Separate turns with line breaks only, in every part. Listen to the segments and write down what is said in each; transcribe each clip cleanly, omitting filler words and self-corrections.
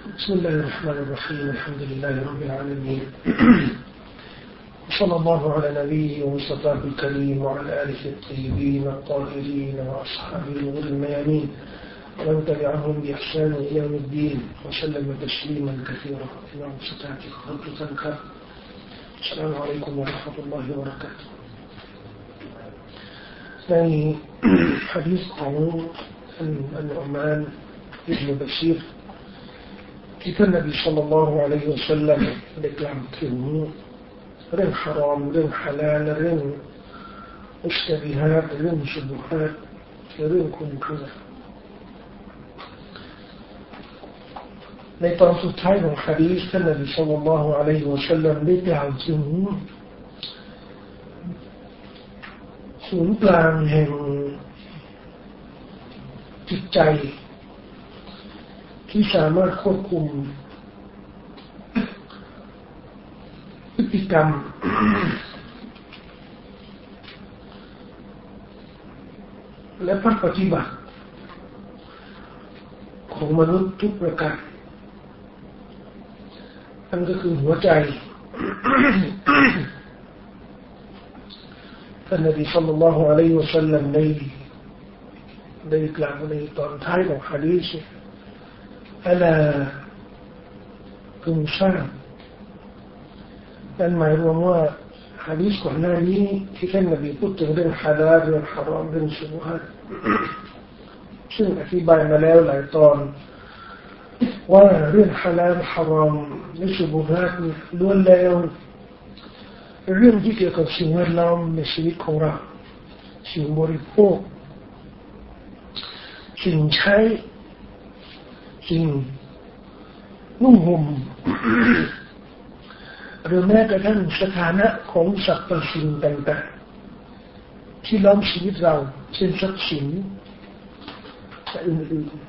بسم الله الرحمن الرحيم الحمد لله رب العالمين صلى الله على نبيه ومصطفاه الكريم وعلى آله الطيبين الطاهرين وأصحابه الغر الميامين ومن تبعهم بإحسان إلى يوم الدين وسلم تسليما كثيرا إمام ستاتي خلق السلام عليكم ورحمة الله وبركاته ในหะดีษของอันอุมานอิบนุบะชีรที่ท่านนบีศ็อลลัลลอฮุอะลัยฮิวะซัลลัมได้กล่าวถึงเรื่องฮารอมเรื่องฮาลาลเรื่องมุชตะบิฮาตเรื่องชุบุฮาตเรื่องคุมเครือในตอนสุดท้ายของหะดีษท่านนบีศ็อลลัลลอฮุอะลัยฮิวะซัลลัมได้กล่าวถึงศูนย์กลางแห่งจิตใจที่สามารถควบคุมพฤติกรรมและพฤติปฏิบัติของมนุษย์ทุกประการนั่นก็คือหัวใจท่านนบีศ็อลลัลลอฮุอะลัยฮิวะซัลลัมได้กล่าวในตอนท้ายของหะดีษอัลาพึงทราบนั่นหมายรวมว่าหะดีษก่อนหน้านี้ที่ท่านนบีพูดถึงเรื่องฮาลาลเรื่องฮารอมเรื่องชุบุฮาตซึ่งอธิบายมาแล้วหลายตอนว่าเรื่องฮาลาลฮารอมและชุบุฮาตนี่ล้วนแล้วเรื่องที่เกี่ยวกับสิ่งแวดล้อมในชีวิตของเราสิ่งบริโภคสิ่งใช้สิ่งนุ่งห่มหรือแม้กระทั่งสถานะของสรรพสิ่งต่างๆที่ล้อมชีวิตเราเช่นทรัพย์สินและอื่น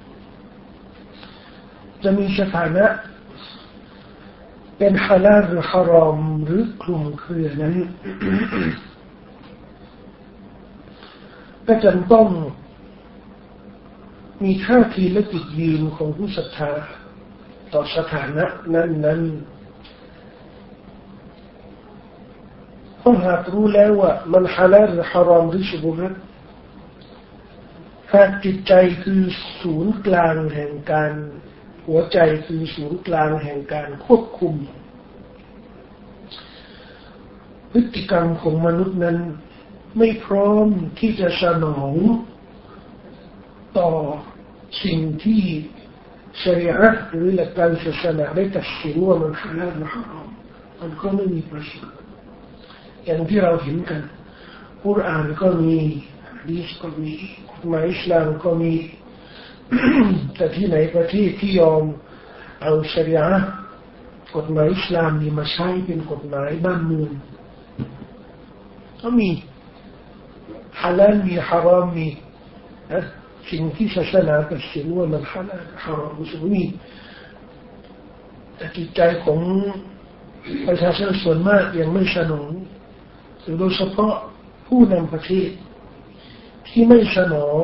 ๆจะมีสถานะเป็นฮาลาลหรือฮารอมหรือคลุมเครือนั้นก็จำต้องมีท่าทีและจุดยืนของผู้ศรัทธาต่อสถานะนั้นเพราะหากรู้แล้วว่ามันฮาลาลหรือฮารอมหรือชุบุฮาตหากจิตใจคือศูนย์กลางแห่งการหัวใจคือศูนย์กลางแห่งการควบคุมพฤติกรรมของมนุษย์นั้นไม่พร้อมที่จะสนองต่อสิ่งที่ชะรีอะห์หรือหลักการศาสนาได้ตัดสินว่ามันฮาลาลหรือฮารอมมันก็ไม่มีประโยชน์อย่างที่เราเห็นกันกุรอานก็มีหะดีษก็มีกฎหมายอิสลามก็มีแต่ที่ไหนประเทศที่ยอมเอาชะรีอะห์กฎหมายอิสลามนี่มาใช้เป็นกฎหมายบ้านเมืองก็มีฮาลาลมีฮารอมมีสิ่งที่ศาสนาตัดสินว่ามันฮาลาลฮารอมมุสลิมแต่จิตใจของประชาชนส่วนมากยังไม่สนองโดยเฉพาะผู้นำประเทศที่ไม่สนอง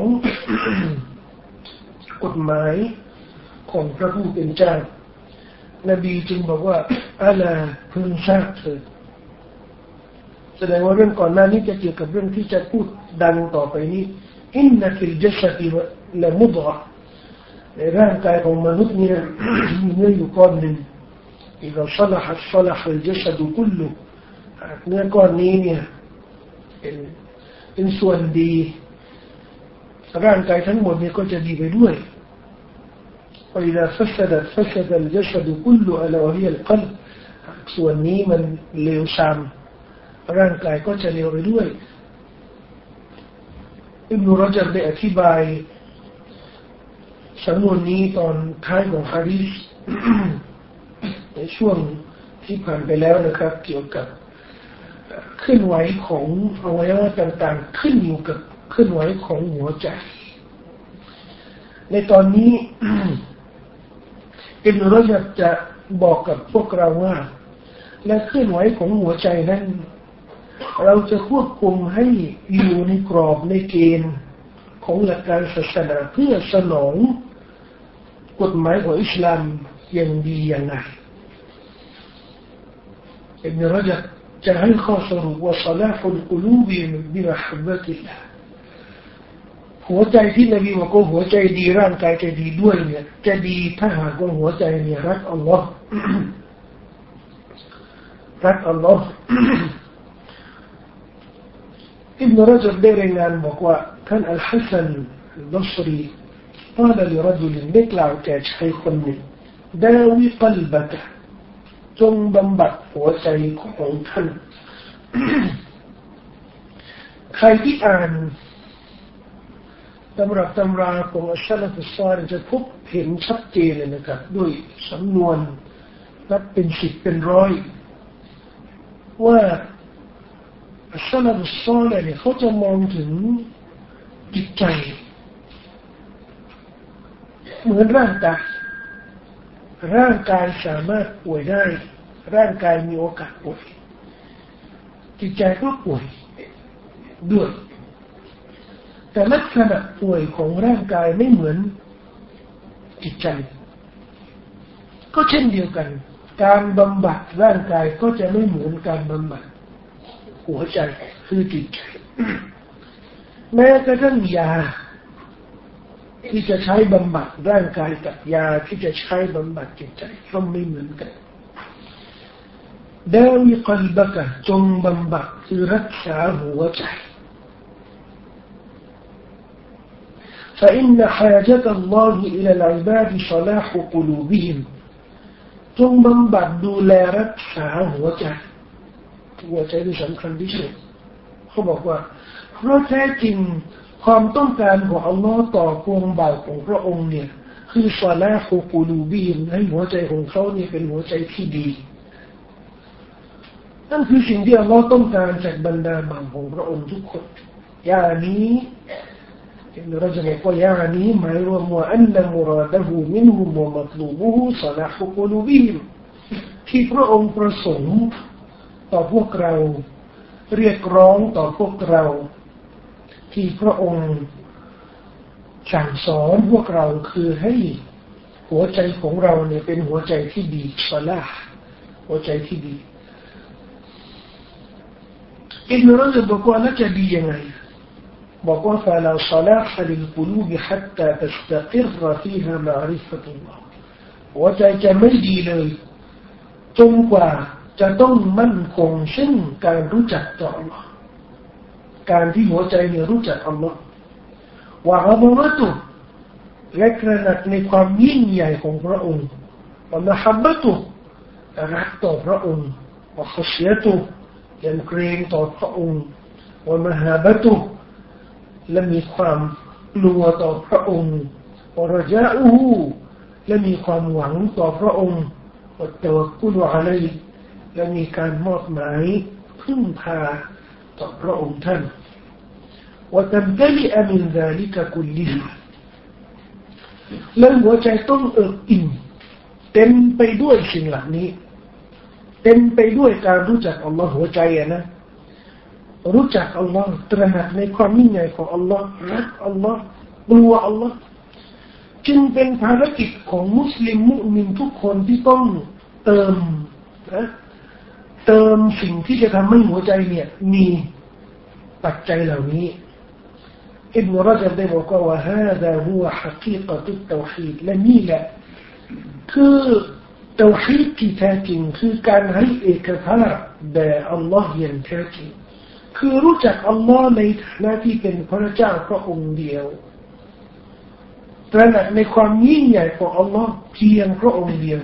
กฎหมายของพระผู้เป็นเจ้านบีจึงบอกว่าอัลาพึงทราบเถิดแสดงว่าเรื่องก่อนหน้านี้จะเกี่ยวกับเรื่องที่จะพูดดังต่อไปนี้อินนัฟิลจัสดีละมุดะในร่างกายของมนุษย์เนี่ยมีเนื้ออยู่ก้อนหนึ่งإذا صلحت صلح الجسد كله เนื้อก้อนนี้เนี่ยเป็นส่วนดีร่างกายทั้งหมดเนี่ยก็จะดีไปด้วยوإذا فسدت فسد الجسد كله ألا وهي القلب ส่วนนี้มันเลวทรามร่างกายก็จะเลวไปด้วยอิบนุรญับได้อธิบายสำนวนนี้ตอนท้ายของหะดีษในช่วงที่ผ่านไปแล้วนะครับเกี่ยวกับเคลื่อนไหวของอวัยวะต่างๆขึ้นอยู่กับเคลื่อนไหวของหัวใจในตอนนี้ อิบนุรญับจะบอกกับพวกเราว่าและเคลื่อนไหวของหัวใจนั้นเราจะควบคุมให้อยู่ในกรอบในเกณฑ์ของหลักการศาสนาเพื่อสนองกกฎหมายของอิสลามยังดียังไงอิบนุรญับจะให้ข้อสรุปว่าศอลาฮุลกุลูบิบิมะฮับบะติลลาห์หัวใจที่นบีบอกว่าหัวใจดีร่างกายจะดีด้วยเนี่ยจะดีถ้าหากว่าหัวใจเนี่ยรักอัลลอฮ์รักอัลลอฮ์อิบนุรญับได้รายงานบอกว่าท่านอัลฮัสซันอัลบัศรีกล่าวลิรจุลได้กล่าวแก่ชายคนหนึ่งดาวิกัลบะกะจงบำบัดหัวใจของท่านใครที่อ่านตำรับตำราของอัชชะลฟุซาลจะพบเห็นชัดเจนเลยนะครับด้วยสำนวนนับเป็น10เป็นร้อยว่าอัชชะลฟุซาลเนี่ยเขาจะมองถึงจิตใจเหมือนร่างกายสามารถป่วยได้ร่างกายมีโอกาสป่วยจิตใจก็ป่วยด้วยแต่ลักษณะป่วยของร่างกายไม่เหมือนจิตใจก็เช่นเดียวกันการบำบัดร่างกายก็จะไม่เหมือนการบำบัดหัวใจคือจิตใจแม้กระทั่งยาที่จะใช้บำบัดร่างกายกับยาที่จะใช้บำบัดจิตใจก็ไม่เหมือนกันดาวิกัลบะกะจงบำบัดคือรักษาหัวใจ فإن حاجة الله إلى العباد صلاح قلوبهم จงบำบัดดูแลรักษาหัวใจที่สำคัญที่สุดเขาบอกว่าเพราะแท้จริงความต้องการของอัลลอฮ์ต่อพวงบ่าวของพระองค์เนี่ยคือศอลาฮุกุลูบิฮิมให้หัวใจของเขาเนี่ยเป็นหัวใจที่ดีนั่นคือสิ่งที่อัลลอฮ์ต้องการจากบรรดาบ่าวของพระองค์ทุกคนอย่างนี้เราจะบอกว่าอย่างนี้หมายรวมว่าอันนั้นมุราดะฮูมินฮุมวะมัตลูบุฮูศอลาฮุกุลูบิฮิมที่พระองค์ประสงค์ต่อพวกเราเรียกร้องต่อพวกเราที่พระองค์สั่งสอนพวกเราคือให้หัวใจของเราเนี่ยเป็นหัวใจที่ดีศอลาห์หัวใจที่ดีอิบนุรญับบอกว่าน่าจะดียังไงบอกว่า فلا صلاح للقلوب حتى تستقر فيها معرفة الله หัวใจจะไม่ดีเลยจนกว่าจะต้องมั่นคงซึ่งการรู้จักต่อ Allah การที่หัวใจเนี่ยรู้จัก Allah ว่าอัลลอฮ์ตุและกระหนักในความยิ่งใหญ่ของพระองค์ว่ามะฮับบะตุรักต่อพระองค์ว่าขชียะตุยำเกรงต่อพระองค์ว่ามหาบะตุและมีความกลัวต่อพระองค์ว่ารจาอูฮูและมีความหวังต่อพระองค์ว่าตะวักกุลอะลัยและมีการมอบหมายพึ่งพาต่อพระองค์ท่านوتمتلئ من ذلك كله และหัวใจต้องเอิบอิ่มเต็มไปด้วยสิ่งเหล่านี้เต็มไปด้วยการรู้จักอัลลอฮ์หัวใจนะรู้จักอัลลอฮ์ตระหนักในความยิ่งใหญ่ของอัลลอฮ์รักอัลลอฮ์กลัวอัลลอฮ์จึงเป็นภารกิจของมุสลิมมุมินทุกคนที่ต้องเติมสิ่งที่จะทำให้หัวใจเนี่ยมีปัจจัยเหล่านี้อิบนุรญับได้บอกว่า هذا هو حقيقة التوحيد และนี่แหละคือเตาฮีดที่แท้จริงคือการให้เอกภาพแด่อัลลอฮ์อย่างแท้จริงคือรู้จักอัลลอฮ์ในฐานะที่เป็นพระเจ้าพระองค์เดียวตระหนักในความยิ่งใหญ่ของอัลลอฮ์เพียงพระองค์เดียว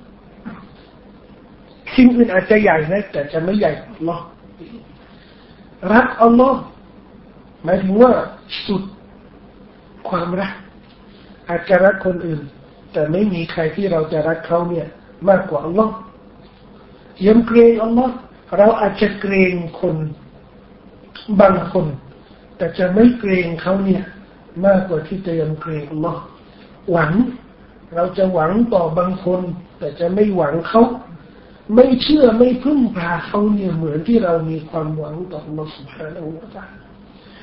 สิ่งอื่นอาจจะใหญ่นะแต่จะไม่ใหญ่กว่าอัลลอฮ์รักอัลลอฮ์หมายถึงว่าสุดความรักอาจจะรักคนอื่นแต่ไม่มีใครที่เราจะรักเขาเนี่ยมากกว่าอัลลอฮ์ยำเกรงอัลลอฮ์เราอาจจะเกรงคนบางคนแต่จะไม่เกรงเขาเนี่ยมากกว่าที่จะยำเกรงอัลลอฮ์หวังเราจะหวังต่อบางคนแต่จะไม่หวังเขาไม่เชื่อไม่พึ่งพาเขาเนี่ยเหมือนที่เรามีความหวังต่ออัลลอฮ์ سبحانه และ تعالى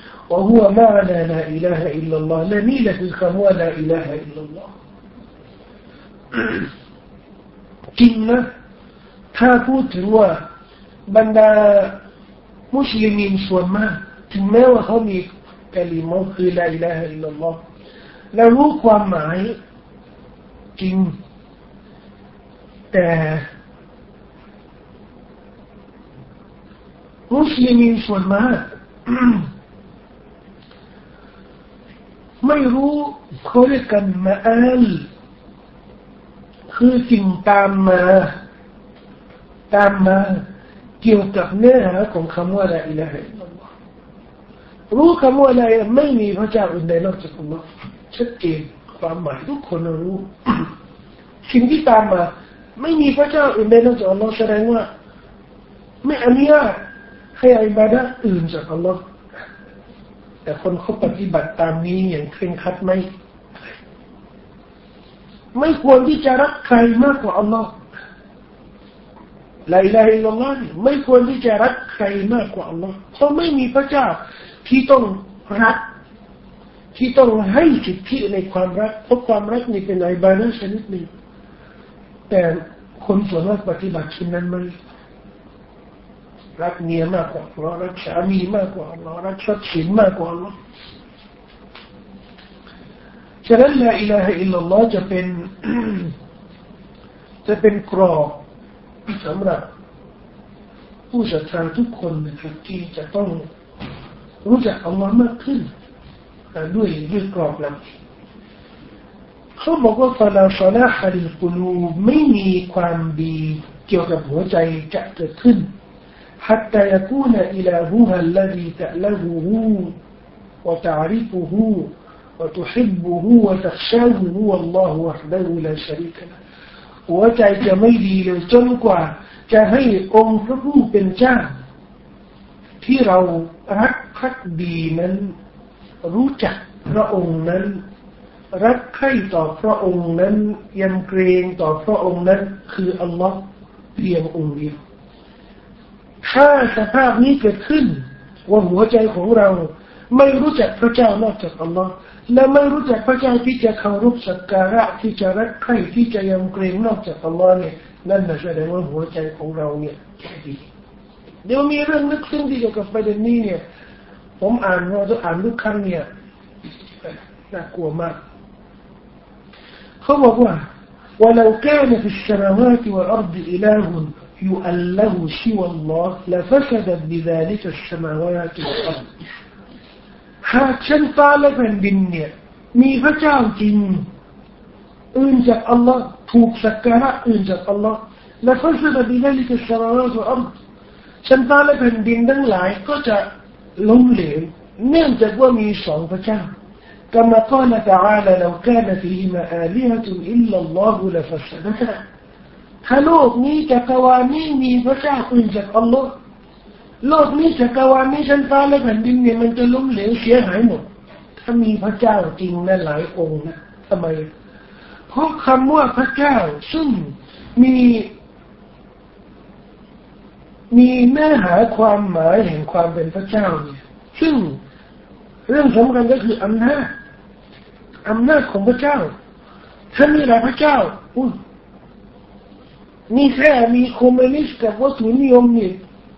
وهو معنى لا إله إلا الله และนี่แหละคือคำว่า لا إله إلا الله จริงนะถ้าพูดถึงว่าบรรดามุสลิมส่วนมากถึงแม้ว่าเขามีกะลิมะห์คือลาอิลาฮะอิลลัลลอฮ์และรู้ความหมายจริงแต่มุสลิมส่วนมากไม่รู้เขาเรียกกันมาอัลคือสิ่งตามมาเกี่ยวกับเนื้อหาของคำว่าลาอิลาฮะอิลลัลลอฮ์รู้คำว่าอะไรไม่มีพระเจ้าอื่นใดนอกจากอัลลอฮ์ชัดเจนความหมายทุกคนรู้สิ่งที่ตามมาไม่มีพระเจ้าอื่นใดนอกจากอัลลอฮ์แสดงว่าไม่อนุญาตให้อิบาดะห์อื่นจากอัลลอฮ์แต่คนเขาปฏิบัติตามนี้อย่างเคร่งครัดไม่ควรที่จะรักใครมากกว่าอัลลอฮ์ลาอิลาฮะอิลลัลลอฮ์ไม่ควรที่จะรักใครมากกว่าอัลลอฮ์เพราะไม่มีพระเจ้าที่ต้องรักที่ต้องให้สิทธิในความรักเพราะความรักนี่เป็นอิบาดะห์ชนิดหนึ่งแต่คนส่วนมากปฏิบัติเช่นนั้นไม่รักเมียมากกว่าอัลลอฮ์รักสามีมากกว่าอัลลอฮ์รักทรัพย์สินมากกว่าอัลลอฮ์ฉะนั้นลาอิลาฮะอิลลัลลอฮ์จะเป็นกรอบสำหรับผู้ศรัทธาทุกคนนะครับที่จะต้องรู้จักอัลลอฮ์มากขึ้นด้วยกรอบนั้นเขาบอกว่าฟะลาศอลาฮะลิลกุลูบไม่มีความดีเกี่ยวกับหัวใจจะเกิดขึ้นحتى يكون إلهها الذي تألهه وتعرفه وتحبه وتخشاه هو الله وحده لا شريك له หัวใจจะไม่ดีเลยจนกว่าจะให้องค์พระผู้เป็นเจ้าที่เรารักภักดีนั้นรู้จักพระองค์นั้นรักใคร่ต่อพระองค์นั้นยำเกรงต่อพระองค์นั้นคืออัลลอฮ์เพียงองค์เดียวถ้าสภาพนี้เกิดขึ้นว่าหัวใจของเราไม่รู้จักพระเจ้านอกจากอัลลอฮ์และไม่รู้จักพระเจ้าที่จะเคารพสักการะที่จะรักใคร่ที่จะยำเกรงนอกจากอัลลอฮ์เนี่ยนั่นแสดงว่าหัวใจของเราเนี่ยดีเดี๋ยวมีเรื่องนึกซึ้งที่เกี่ยวกับประเด็นนี้เนี่ยผมอ่านทุกครั้งเนี่ยน่ากลัวมากเขาบอกว่า ولو كان في السماوات والأرض إله يؤله سوى الله لفسدت بذلك السماوات والأرض หากชั้นฟ้าและแผ่นดินเนี่ยมีพระเจ้าจริงอื่นจากอัลลอฮ์ถูกสักการะอื่นจากอัลลอฮ์لفسدت بذلك السماوات والأرض ชั้นฟ้าและแผ่นดินทั้งหลายก็จะล้มเหลวเนื่องจากว่ามีสองพระเจ้าكما قال تعالى لو كان فيهما آلهة إلا الله لفسدتا ถ้าโลกนี้จักรวาลนี้มีพระเจ้าอื่นจากอัลลอฮ์โลกนี้จักรวาลนี้ชั้นฟ้าและแผ่นดินเนี่ยมันจะล้มเหลวเสียหายหมดถ้ามีพระเจ้าจริงนะหลายองค์นะทำไมเพราะคำว่าพระเจ้าซึ่งมีเนื้อหาความหมายแห่งความเป็นพระเจ้าเนี่ยซึ่งเรื่องสำคัญก็คืออำนาจของพระเจ้าถ้ามีหลายพระเจ้านี่แค่มีคอมมิวนิสต์กับวัตถุนิยมนี่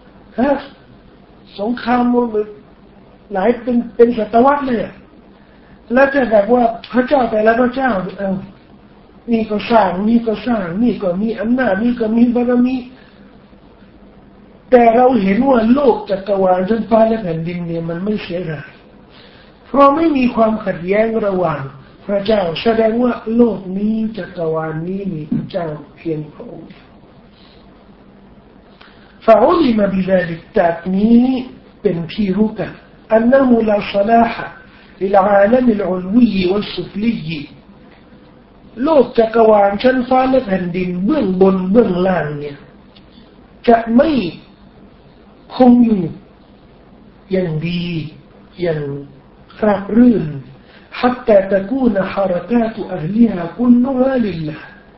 สงครามมันหลายเป็นศตวรรษเลยแล้วจะแบบว่าพระเจ้าแต่ละพระเจ้านี่ก็สร้างนี่ก็มีอำนาจนี่ก็มีบารมีแต่เราเห็นว่าโลกจักรวาลชั้นฟ้าและแผ่นดินเนี่ยมันไม่เสียหายเพราะไม่มีความขัดแย้งระหว่างพระเจ้าแสดงว่าโลกนี้จักรวาลนี้มีพระเจ้าเพียงพระองค์فعلم بذلك จากนี้เป็นที่รู้กัน أنه لا صلاح للعالم العلوي والسفلي โลกจักรวาลชั้นฟ้าและแผ่นดินเบื้องบนเบื้องล่างเนี่ยจะไม่คงอยู่อย่างดีอย่างราบรื่น حتى تكون حركات أهلها كلها لله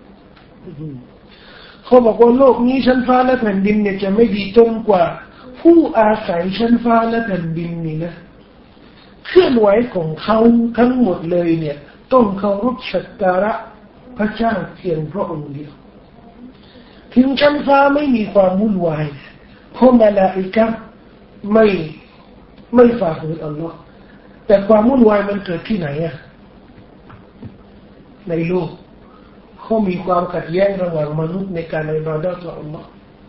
เขาบอกว่าโลกนี้ชั้นฟ้าและแผ่นดินเนี่ยจะไม่ดีจนกว่าผู้อาศัยชั้นฟ้าและแผ่นดินนี่นะเคลื่อนไหวของเขาทั้งหมดเลยเนี่ยต้องเคารพสักการะพระเจ้าเพียงพระองค์เดียวถึงชั้นฟ้าไม่มีความวุ่นวายเพราะมลาอิกะห์ไม่ฝ่าฝืนอัลลอฮ์แต่ความวุ่นวายมันเกิดที่ไหนอะในโลกเขามีความขัดแย้งระหว่างมนุษย์ในการอิบาดะห์ต่ออัลลอฮ์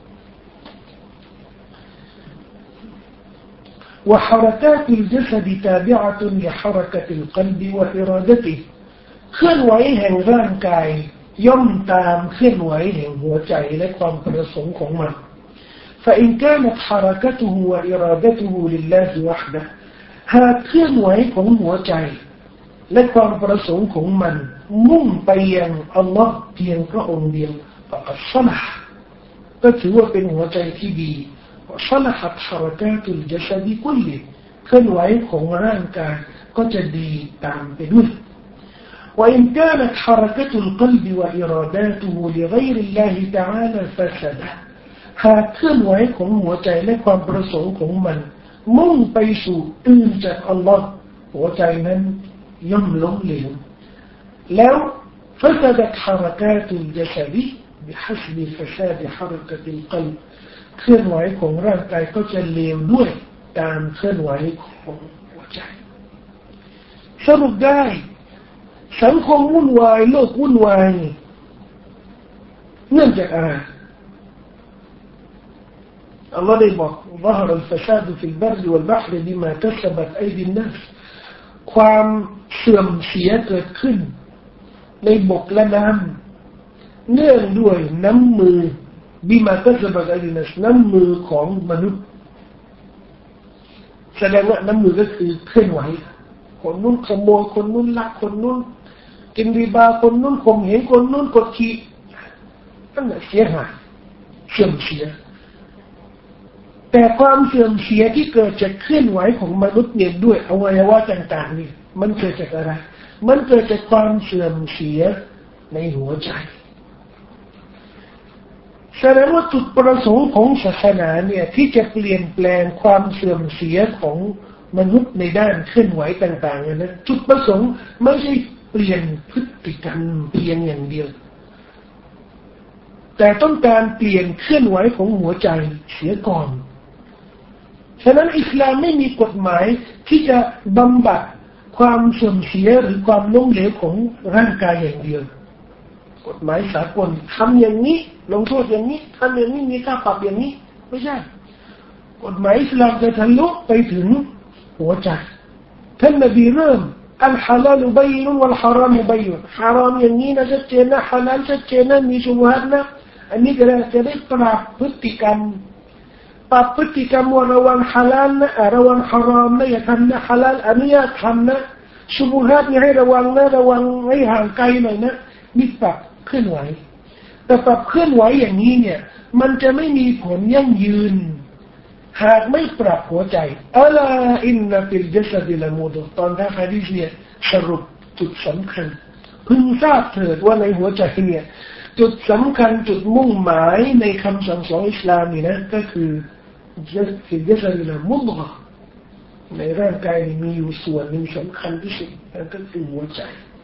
وحركات الجسد تابعة لحركة القلب وإرادته เคลื่อนไหวแห่งร่างกายย่อมตามเคลื่อนไหวแห่งหัวใจและความประสงค์ของมัน فإن كانت حركته وإرادته لله وحده หากเคลื่อนไหวของหัวใจและความประสงค์ของมันมุ่งไปยังอัลลอฮ์เพียงพระองค์เดียวفقد صلح ก็ถือว่าเป็นหัวใจที่ดีوصلحت حركات الجسد كله เคลื่อนไหวของร่างกายก็จะดีตามไปด้วยوإن كانت حركة القلب وإراداته لغير الله تعالى فسدت หากเคลื่อนไหวของหัวใจและความประสงค์ของมันมุ่งไปสู่อื่นจากอัลลอฮ์หัวใจนั้นย่อมล้มเหลวแล้ว فسدت حركات الجسد بحسب فساد حركة القلب เคลื่อนไหวของร่างกายก็จะเลวด้วยตามเคลื่อนไหวของหัวใจสรุปได้สังคมวุ่นวายโลกวุ่นวายเนื่องจากอะไรอัลลอฮ์ได้บอก ظهر الفساد في البر والبحر بما كسبت أيدي الناس ความเสื่อมเสียเกิดขึ้นในบกและน้ำเนื่องด้วยน้ำมือบิมากัสบัตอัลนัสน้ำมือของมนุษย์แสดงว่าน้ำมือก็คือเคลื่อนไหวคนนู้นขโมยคนนู้นลักคนนู้นกินริบาคนนู้นข่มเหงคนนู้นกดขี่นั่นแหละเสียหายเสื่อมเสียแต่ความเสื่อมเสียที่เกิดจากเคลื่อนไหวของมนุษย์เนี่ยด้วยอวัยวะต่างๆนี่มันเกิดจากอะไรมันเกิดจากความเสื่อมเสียในหัวใจแสดงว่าจุดประสงค์ของศาสนาเนี่ยที่จะเปลี่ยนแปลงความเสื่อมเสียของมนุษย์ในด้านเคลื่อนไหวต่างๆนะจุดประสงค์ไม่ใช่เปลี่ยนพฤติกรรมเพียงอย่างเดียวแต่ต้องการเปลี่ยนเคลื่อนไหวของหัวใจเสียก่อนฉะนั้นอิสลามไม่มีกฎหมายที่จะบำบัดความเสื่อมเสียหรือความล้มเหลวของร่างกายอย่างเดียวกฎหมายสากลทำอย่างนี้ลงโทษอย่างนี้ทำอย่างนี้มีค่าปรับอย่างนี้ไม่ใช่กฎหมายอิสลามจะทะลุไปถึงหัวใจท่านนบีเริ่มอัลฮาลาลบัยนุวัลฮารามบัยนุฮารามอย่างนี้นะชัดเจนนะฮาลาลชัดเจนนะมีชุบฮัดนะอันนี้จะได้ปรับพฤติกรรมปรับพฤติกรรมว่าระวังฮาลาลนะระวังฮารามนะอย่าทำนะฮาลาลอันนี้อย่าทำนะชุบฮัดนี่ให้ระวังนะระวังให้ห่างไกลหน่อยนะนี่ปรับเคลื่อนไหวแต่ปรับเคลื่อนไหวอย่างนี้เนี่ยมันจะไม่มีผลยั่งยืนหากไม่ปรับหัวใจอัลาอินนัฟิลจัสดิละมูดตอนท้ายฮะดีษเนี่ยสรุปจุดสำคัญพึงทราบเถิดว่าในหัวใจเนี่ยจุดสำคัญจุดมุ่งหมายในคำสั่งสอนอิสลามนี่นะก็คือฟิลจัสดิละมุดะในร่างกายมีอยู่ส่วนหนึ่งสำคัญที่สุดนั่นก็คือหัวใจ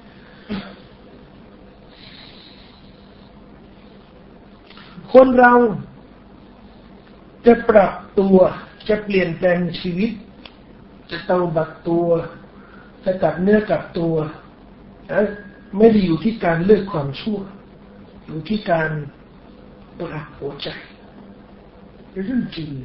คนเราจะปรับตัวจะเปลี่ยนแปลงชีวิตจะเตาบักตัวจะกลับเนื้อกลับตัวไม่ได้อยู่ที่การเลิกความชั่วอยู่ที่การปรับหัวใจเรื่องจริง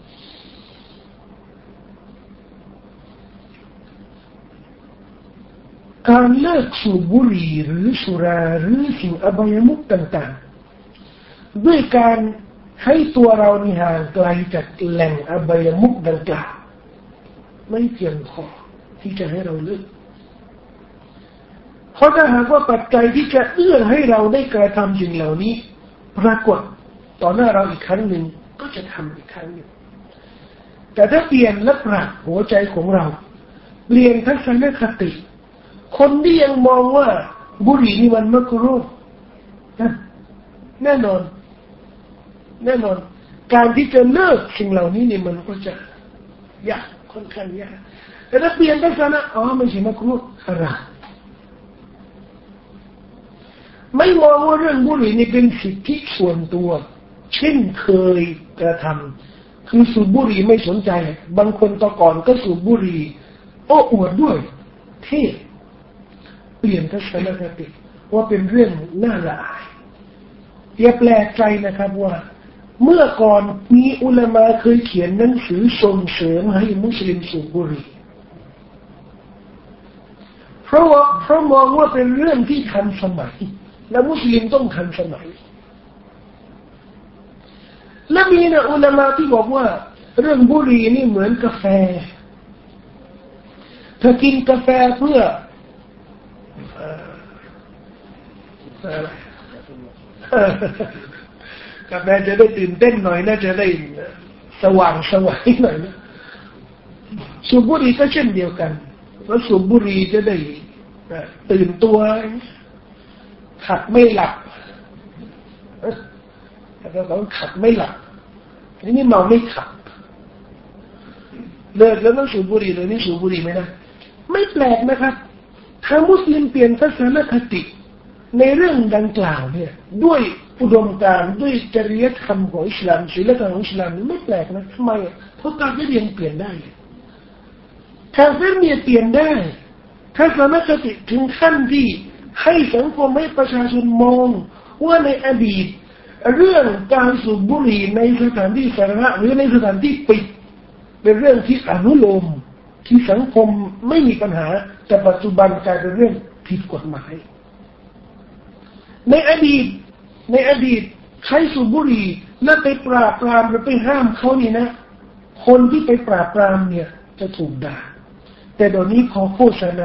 การเลิกสูบบุหรี่หรือสุราหรือสิ่งอบายมุขต่างๆด้วยการให้ตัวเรานี่ห่างไกลจากแหล่งอบายมุขดังกล่าวไม่เพียงพอที่จะให้เราเลิกเพราะถ้าหากว่าปัจจัยที่จะเอื้อให้เราได้กระทำสิ่งเหล่านี้ปรากฏต่อหน้าเราอีกครั้งหนึ่งก็จะทำอีกครั้งหนึ่งแต่ถ้าเปลี่ยนและปรับหัวใจของเราเปลี่ยนทัศนคติคนที่ยังมองว่าบุหรี่นี่มันมักรุฮ์แน่นอนการที่จะเลิกสิ่งเหล่านี้เนี่ยมันก็จะยากค่อนข้างยากแต่ถ้าเปลี่ยนทัศนะไม่ใช่มักรุฮ์ฮารามไม่มองว่าเรื่องบุหรี่นี่เป็นสิทธิส่วนตัวเช่นเคยกระทำคือสูบบุหรี่ไม่สนใจบางคนตะก่อนก็สูบบุหรี่โอ้อวดด้วยเท่เปลี่ยนทัศนคติว่าเป็นเรื่องน่าละอายอย่าแปลกใจนะครับว่าเมื่อก่อนมีอุลามะเคยเขียนหนังสือส่งเสริมให้มุสลิมสูบบุหรี่เพราะมองว่าเป็นเรื่องที่ทันสมัยและมุสลิมต้องทันสมัยและมีนะอุลามะที่บอกว่าเรื่องบุหรี่นี่เหมือนกาแฟถ้ากินกาแฟเพื่อกาแฟจะได้ตื่นเต้นหน่อยน่าจะได้สว่างสวัยหน่อยนะสูบบุหรี่ก็เช่นเดียวกันเพราะสูบบุหรี่จะได้ตื่นตัวขัดไม่หลับแล้วก็ขัดไม่หลับนี่เมาไม่ขับเลิกแล้วต้องสูบบุหรี่เลยนี่สูบบุหรี่ไม่ได้ไม่แปลกนะครับถ้ามุสลิมเปลี่ยนทัศนคติในเรื่องดังกล่าวเนี่ยด้วยอุดมการณ์ด้วยจริยธรรมของอิสลามศีลธรรมของอิสลามไม่แปลกนะทำไมเพราะการเปลี่ยนได้การเปลี่ยนได้ทัศนคติถึงขั้นที่ให้สังคมให้ประชาชนมองว่าในอดีตเรื่องการสูบบุหรี่ในสถานที่สาธารณะหรือในสถานที่ปิดเป็นเรื่องที่อนุโลมที่สังคมไม่มีปัญหาแต่ปัจจุบันกลายเป็นเรื่องผิดกฎหมายในอดีตใครสูบบุหรี่แล้วไปปราบปรามหรือไปห้ามเขานี่นะคนที่ไปปราบปรามเนี่ยจะถูกด่าแต่เดี๋ยวนี้พอโฆษณา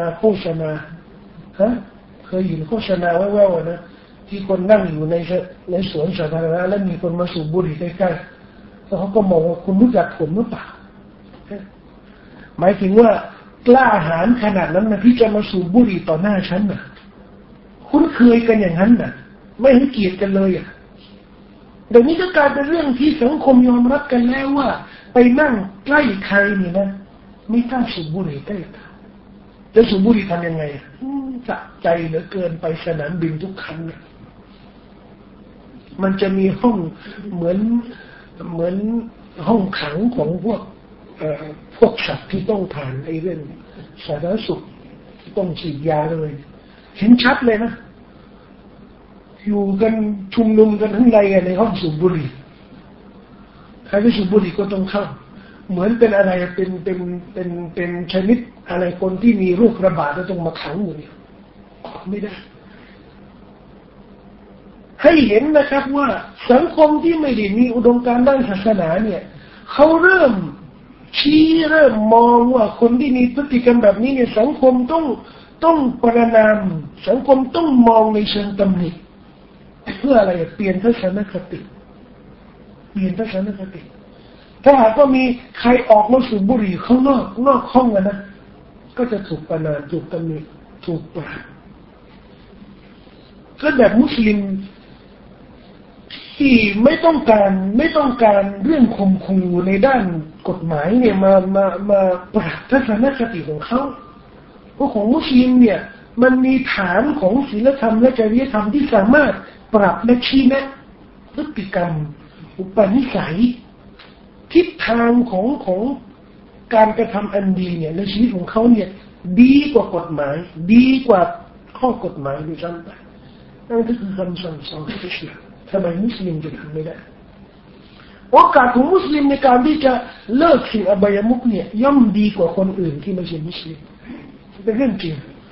เคยเห็นโฆษณาแว่วๆนะที่คนนั่งอยู่ในสวนสาธารณะแล้วมีคนมาสูบบุหรี่ใกล้ๆแล้วเขาก็มองว่าคุณรู้จักผมหรือเปล่าหมายถึงว่ากล้าหาญขนาดนั้นนะที่จะมาสูบบุหรี่ต่อหน้าฉันน่ะคุ้นเคยกันอย่างนั้นน่ะไม่ให้เกียรติกันเลยอ่ะเดี๋ยวนี้ก็กลายเป็นเรื่องที่สังคมยอมรับกันแล้วว่าไปนั่งใกล้ใครนี่นะไม่กล้าสูบบุหรี่ใกล้จะสูบบุหรี่ทำยังไงสะใจเหลือเกินไปสนามบินทุกครั้งเนี่ยมันจะมีห้องเหมือนห้องขังของพวกสัตว์ที่ต้องผ่านไอ้เรื่องสาธารณสุขที่ต้องฉีดยาเลยเห็นชัดเลยนะอยู่กันชุมนุมกันทั้งในในห้องสูบบุหรี่ใครไม่สูบบุหรี่ก็ต้องเข้าเหมือนเป็นอะไรเป็นชนิดอะไรคนที่มีโรคระบาดแล้วต้องมาขังอยู่เนี่ยไม่ได้ให้เห็นนะครับว่าสังคมที่ไม่ได้มีอุดมการณ์ด้านศาสนาเนี่ยเขาเริ่มมองว่าคนที่มีพฤติกรรมแบบนี้เนี่ยสังคมต้องประณามสังคมต้องมองในเชิงตำหนิเพื่ออะไรเปลี่ยนทัศนคติถ้าหากว่ามีใครออกมาสูบบุหรี่ข้างนอกห้องนะก็จะถูกประณามถูกตำหนิถูกปราบก็แบบมุสลิมที่ไม่ต้องการเรื่องข่มขู่ในด้านกฎหมายเนี่ยมาปราบทัศนคติของเขาเพราะของมุสลิมเนี่ยมันมีฐานของศีลธรรมและจริยธรรมที่สามารถปรับและชี้แนะพฤติกรรมอุปนิสัยทิศทางของการกระทำอันดีเนี่ยในชีวิตของเขาเนี่ยดีกว่ากฎหมายดีกว่าข้อกฎหมายด้วยซ้ำไปนั่นก็คือคำสั่งสอนของอิสลามทำไมมุสลิมจะทำไม่ได้โอกาสของมุสลิมในการที่จะเลิกสิ่งอบายมุขเนี่ยย่อมดีกว่าคนอื่นที่ไม่ใช่มุสลิมเป็นเรื่องจริง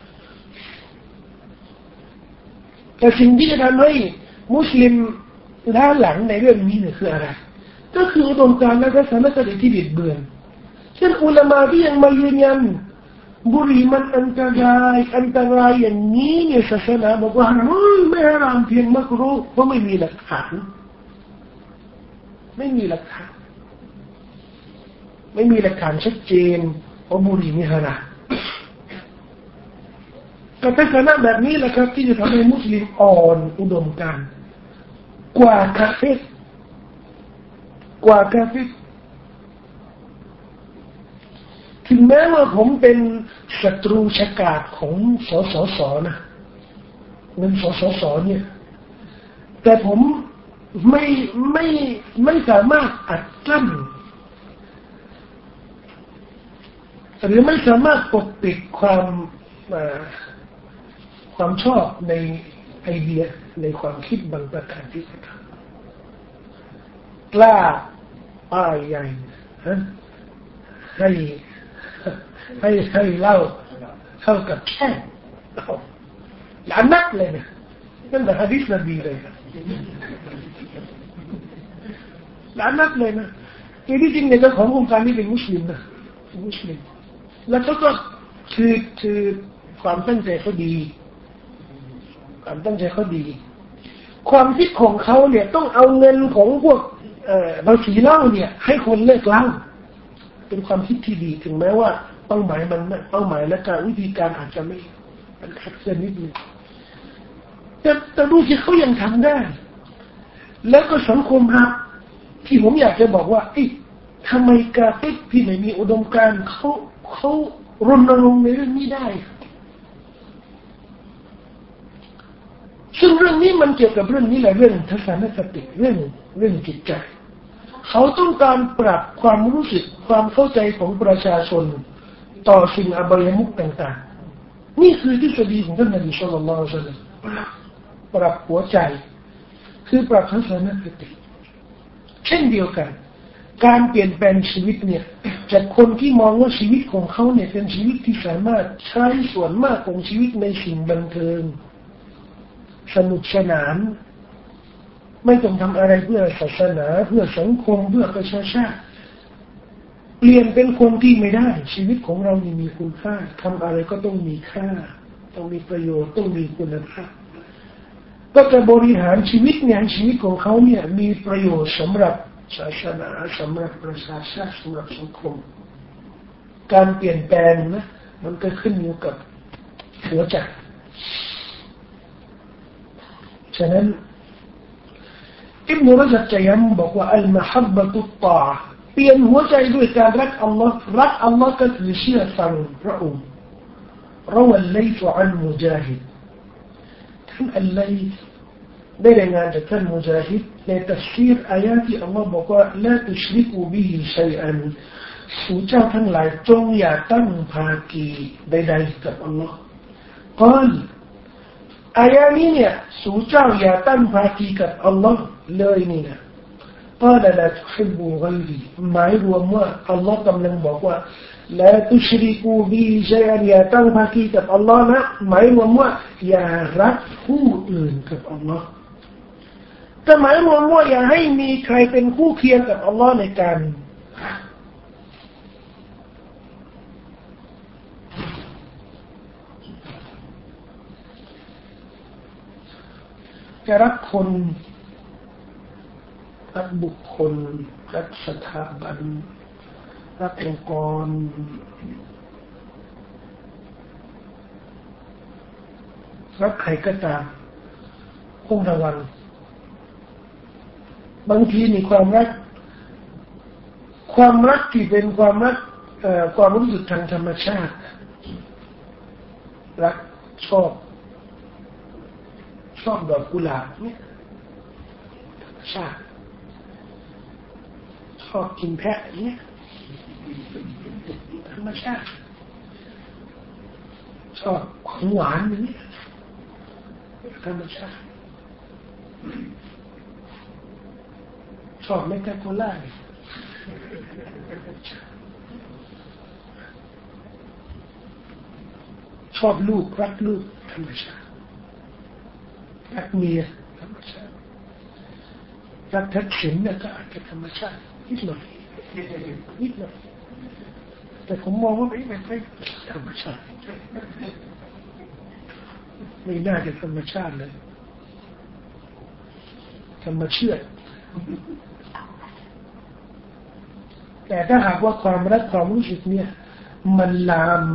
แต่สิ่งที่จะทำให้มุสลิมล้าหลังในเรื่องนี้เนี่ยคืออะไรก็คืออุดมการณ์และทัศนคติที่บิดเบือนเช่นอุลามะที่ยังมายืนยันบุหรี่มันอันตรายอย่างนี้เนี่ยศาสนาบอกว่าไม่ฮารามเพียงมักรุเพราะไม่มีหลักฐานไม่มีหลักฐานชัดเจนว่าบุหรี่ไม่ฮารามแต่ทัศนะแบบนี้แหละครับที่จะทำให้มุสลิมอ่อนอุดมการณ์กว่ากาเฟรถึงแม้ว่าผมเป็นศัตรูชะกาจของสสนะเงินสสเนี่ยแต่ผมไม่สามารถอัดกั้นหรือไม่สามารถปกปิดความชอบในไอเดียในความคิดบางประการที่เขาทำกล้าป้ายใหญ่ให้เล่าเข้ากับแค่หลานนักเลยนะนั่นแหละฮะดิษนบีเลยหลานนักเลยนะที่จริงเนี่ยเจ้าของโครงการนี้เป็นมุสลิมนะมุสลิมแล้วก็คือความตั้งใจเขาดีความตั้งใจเขาดีความคิดของเขาเนี่ยต้องเอาเงินของพวกภาษีเหล้าเนี่ยให้คนเลิกเหล้าเป็นความคิดที่ดีถึงแม้ว่าเป้าหมายและการวิธีการอาจจะไม่มันขัดกันนิดนึงแต่ดูสิเขายังทำได้แล้วก็สังคมครับที่ผมอยากจะบอกว่าทำไมกาเฟรที่ไม่มีอุดมการณ์เขารณรงค์ในเรื่องนี้ได้ซึ่งเรื่องนี้มันเกี่ยวกับเรื่องนี้แหละเรื่องทัศนคติเรื่องจิตใจเขาต้องการปรับความรู้สึกความเข้าใจของประชาชนต่อสิ่งอบายมุขต่างๆนี่คือทฤษฎีของท่านนบีศ็อลลัลลอฮุอะลัยฮิวะซัลลัมปรับหัวใจคือปรับทัศนคติเช่นเดียวกันการเปลี่ยนแปลงชีวิตเนี่ยจากคนที่มองว่าชีวิตของเขาเนี่ยเป็นชีวิตที่สามารถใช้ส่วนมากของชีวิตในสิ่งบันเทิงสนุกสนานไม่ต้องทำอะไรเพื่อศาสนาเพื่อสังคมเพื่อประชาชาติเปลี่ยนเป็นคนที่ไม่ได้ชีวิตของเรานี่มีคุณค่าทำอะไรก็ต้องมีค่าต้องมีประโยชน์ต้องมีคุณภาพก็จะบริหารชีวิตงานชีวิตของเขาเนี่ยมีประโยชน์สำหรับศาสนาสำหรับประชาชาติสำหรับสังคมการเปลี่ยนแปลงนะมันก็ขึ้นอยู่กับหัวใจฉะนั้นอิบนุรจัดจะย้ำบอกว่าอัลมะฮับบะตุตตาเปลี่ยนหัวใจด้วยการรักอัลลอฮ์รักอัลลอฮ์ก็คือเชื่อฟังพระองค์روى الليث عن مجاهد ท่านอัลไลธ์ได้รายงานจากท่านมุจาฮิดในตัฟซีรอายะที่อัลลอฮ์บอกว่าลาตุชริกูบิฮิชัยอันสู่เจ้าทั้งหลายจงอย่าตั้งภาคีใดๆกับอัลลอฮ์กล่าวอายะนี้เนี่ยสู่เจ้าอย่าตั้งภาคีกับอัลลอฮ์เลยนี่นะกล่าวละตุฮิบบุฆอยรีหมายรวมว่าอัลลอฮ์กำลังบอกว่าลาตุชริกูบิฮิชัยอันอย่าตั้งภาคีกับอัลลอฮ์นะหมายรวมว่าอย่ารักผู้อื่นกับอัลลอฮ์จะหมายรวมว่าอย่าให้มีใครเป็นคู่เคียงกับอัลลอฮ์ในการจะรักคนรักบุคคลรักสถาบันรักองค์กรรักใครก็ตามคงระวังบางทีมีความรักที่เป็นความรักความรู้สึกทางธรรมชาติรักชอบดอกกุหลาบเนี่ยธรรมชาติชอบกินแพะเนี่ยธรรมชาติชอบของหวานเนี่ยธรรมชาติชอบเมกาโคล่าชอบลูกรักลูกธรรมชาติรักเมียธรรมชาติรักทักษิณเนี่ยก็อาจจะธรรมชาตินิดหน่อยแต่ผมมองว่าไม่ใช่ธรรมชาติไม่น่าจะธรรมชาติเลยธรรมเชื่อแต่ถ้าหากว่าความรักความรู้สึกเนี่ยมันลาม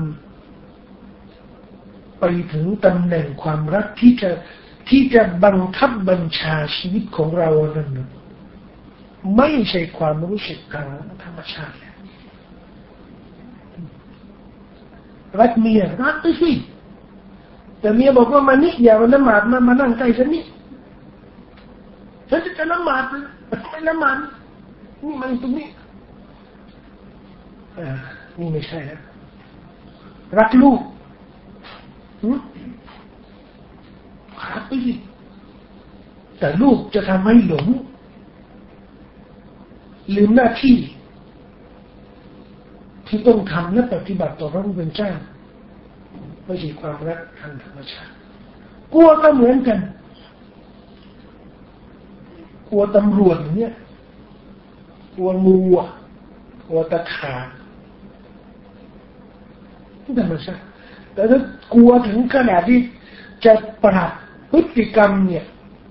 ไปถึงตำแหน่งความรักที่จะบังคับบัญชาชีวิตของเรานั้นไม่ใช่ความรู้สึกทางธรรมชาติรักเมียรักไปสิแต่เมียบอกว่ามานี่อย่ามาละหมาดมานั่งใกล้ฉันนี่ฉันจะละหมาดไม่ละหมาดนี่มันตรงนี้นี่ไม่ใช่นะรักลูกรักไปสิแต่ลูกจะทำให้หลงลืมหน้าที่ที่ต้องทำและปฏิบัติต่อพระผู้เป็นเจ้าไม่ใช่ความรักทางธรรมชาติกลัวก็เหมือนกันกลัวตำรวจเนี่ยกลัวงูกลัวตะขาบที่ธรรมชาติแต่ถ้ากลัวถึงขนาดที่จะปรับพฤติกรรมเนี่ย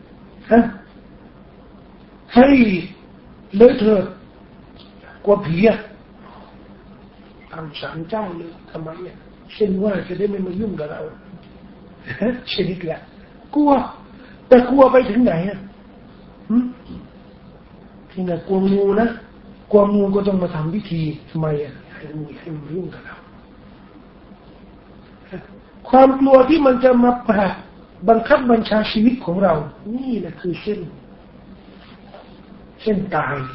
ให้เลยเถิดกลัวผีทำศาลเจ้าเลยทำไมเช่นว่าจะได้ไม่มายุ่งกับเราชนิดละกลัวแต่กลัวไปถึงไหนที่น่ะกลัวงูนะกลัวงูก็ต้องมาทำพิธีทำไมให้งูให้มันยุ่งกับเราความกลัวที่มันจะมาปราบบังคับบัญชาชีวิตของเรานี่แหละคือเส้นตาย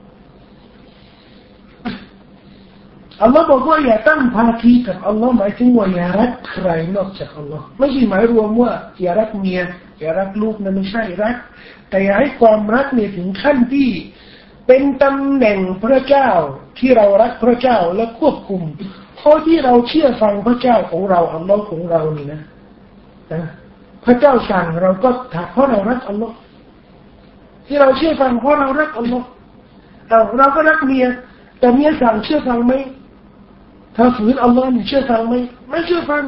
อัลลอฮ์บอกว่าอย่าตั้งภาคีกับอัลลอฮ์หมายถึงว่าอย่ารักใครนอกจากอัลลอฮ์ไม่ใช่หมายรวมว่าอย่ารักเมียอย่ารักลูกนั่นไม่ใช่รักแต่อย่าให้ความรักเนี่ยถึงขั้นที่เป็นตำแหน่งพระเจ้าที่เรารักพระเจ้าและควบคุมเพราะที่เราเชื่อฟังพระเจ้าของเราอัลลอฮ์ของเรานี่นะพระเจ้าสั่งเราก็ถ้าเพราะเรารักอัลลอฮ์ที่เราเชื่อฟังเพราะเรารักอัลลอฮ์เราก็รักเมียแต่เมียสั่งเชื่อฟังไหมถ้าฝืนอัลลอฮ์นี่เชื่อฟังไหมไม่เชื่อฟัง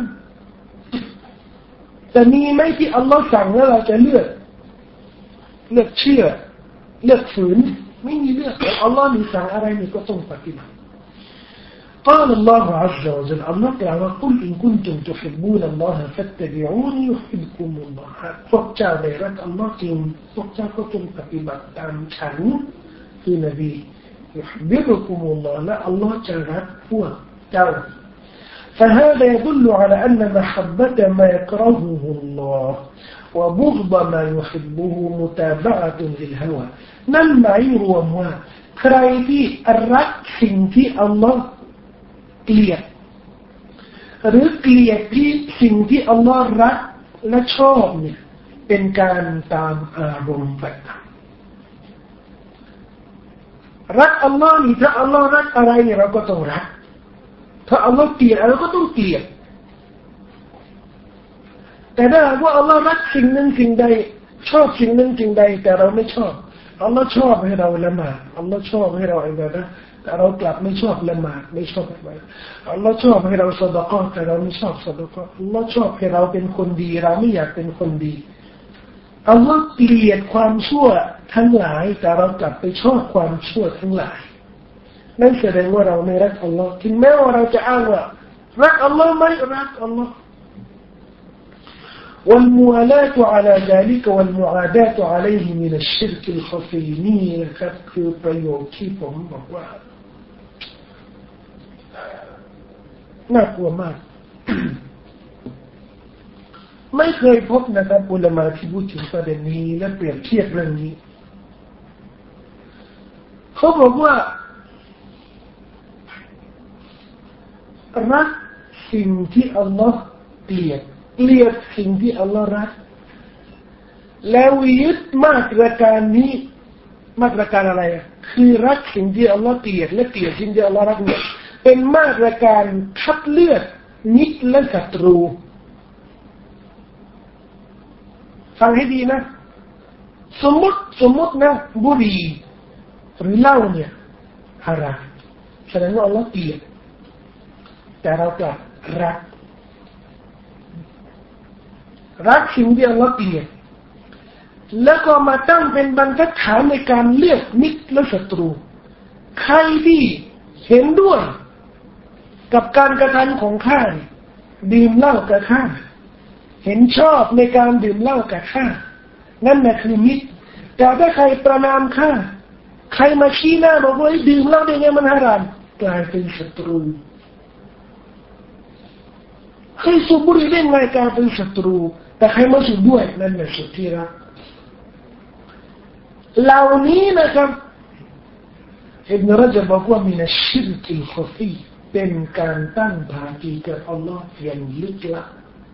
แต่มีไหมที่อัลลอฮ์สั่งแล้วเราจะเลือกเชื่อเลือกฝืนไม่มีเลือกอัลลอฮ์นี่สั่งอะไรนี่ก็ต้องปฏิบัติ قال الله عز وجل الله قال قل إن كنتم تحبون الله فاتبعوني يحببكم الله พวกเจ้าได้รักอัลลอฮ์จริงพวกเจ้าก็จงปฏิบัติตามฉันคือนบี يحببكم الله และอัลลอฮ์จะรักพวกเจ้า فهذا يدل على أن محبة ما يكرهه الله وبغض ما يحبه متابعة للهوى นั่นหมายรวมว่าใครที่รักสิ่งที่อัลลอฮ์เกลียดหรือเกลียดที่สิ่งที่อัลลอฮ์รักและชอบเนี่ยเป็นการตามอารมณ์ไปรักอัลลอฮ์นี่ถ้าอัลลอฮ์รักอะไรเนี่ยเราก็ต้องรักถ้าอัลลอฮ์เกลียดเราก็ต้องเกลียดแต่ถ้าว่าอัลลอฮ์รักสิ่งหนึ่งสิ่งใดชอบสิ่งหนึ่งสิ่งใดแต่เราไม่ชอบอัลลอฮ์ชอบให้เราละหมาดอัลลอฮ์ชอบให้เราอิบาดะห์แต่เรากลับไม่ชอบละหมาดไม่ชอบอิบาดะห์อัลลอฮ์ชอบให้เราซอดาเกาะห์แต่เราไม่ชอบซอดาเกาะห์อัลลอฮ์ชอบให้เราเป็นคนดีเราไม่อยากเป็นคนดีอัลลอฮ์เกลียดความชั่วทั้งหลายแต่เรากลับไปชอบความชั่วทั้งหลายนั่นแสดงว่าเราไม่รักอัลลอฮ์ถึงแม้ว่าเราจะอ้างว่ารักอัลลอฮ์ไม่รักอัลลอฮ์والموالاة على ذلك والمعاداة عليه من الشرك الخفي นี่นะครับคือประโยคที่ผมบอกว่าน่ากลัวมาก ไม่เคยพบนะครับอุลามะที่พูดถึงประเด็นนี้และเปรียบเทียบเรื่องนี้เขาบอกว่ารักสิ่งที่อัลลอฮ์เกลียดสิ่งที่อัลลอฮ์รักแล้วยึดมาตรการนี้มาตรการอะไรคือรักสิ่งที่อัลลอฮ์เกลียดและเกลียดสิ่งที่อัลลอฮ์รักเนี่ยเป็นมาตรการคัดเลือกมิตรและศัตรูฟังให้ดีนะสมมตินะบุหรี่หรือเหล้าเนี่ยฮารามแสดงว่าอัลลอฮ์เกลียดแต่เรากลับรักสิ่งที่อัลลอฮ์เกลียดแล้วก็มาตั้งเป็นบรรทัดฐานในการเลือกมิตรและศัตรูใครที่เห็นด้วยกับการกระทำของข้าดื่มเหล้ากับข้าเห็นชอบในการดื่มเหล้ากับข้านั่นแหละคือมิตรแต่ถ้าใครประนามข้าใครมาชี้หน้าบอกว่าดื่มเหล้าได้ไงมันฮารามกลายเป็นศัตรูเคยสูบบุหรี่ได้ไงกลายเป็นศัตรูแต่ใครมาสูบด้วยนั่นแหละสุดที่รักเหล่านี้นะครับอิบนุรจะบอกว่ามีนัชชิรกิลคอฟีเป็นการตั้งภาคีกับอัลลอฮ์อย่างลึกลับ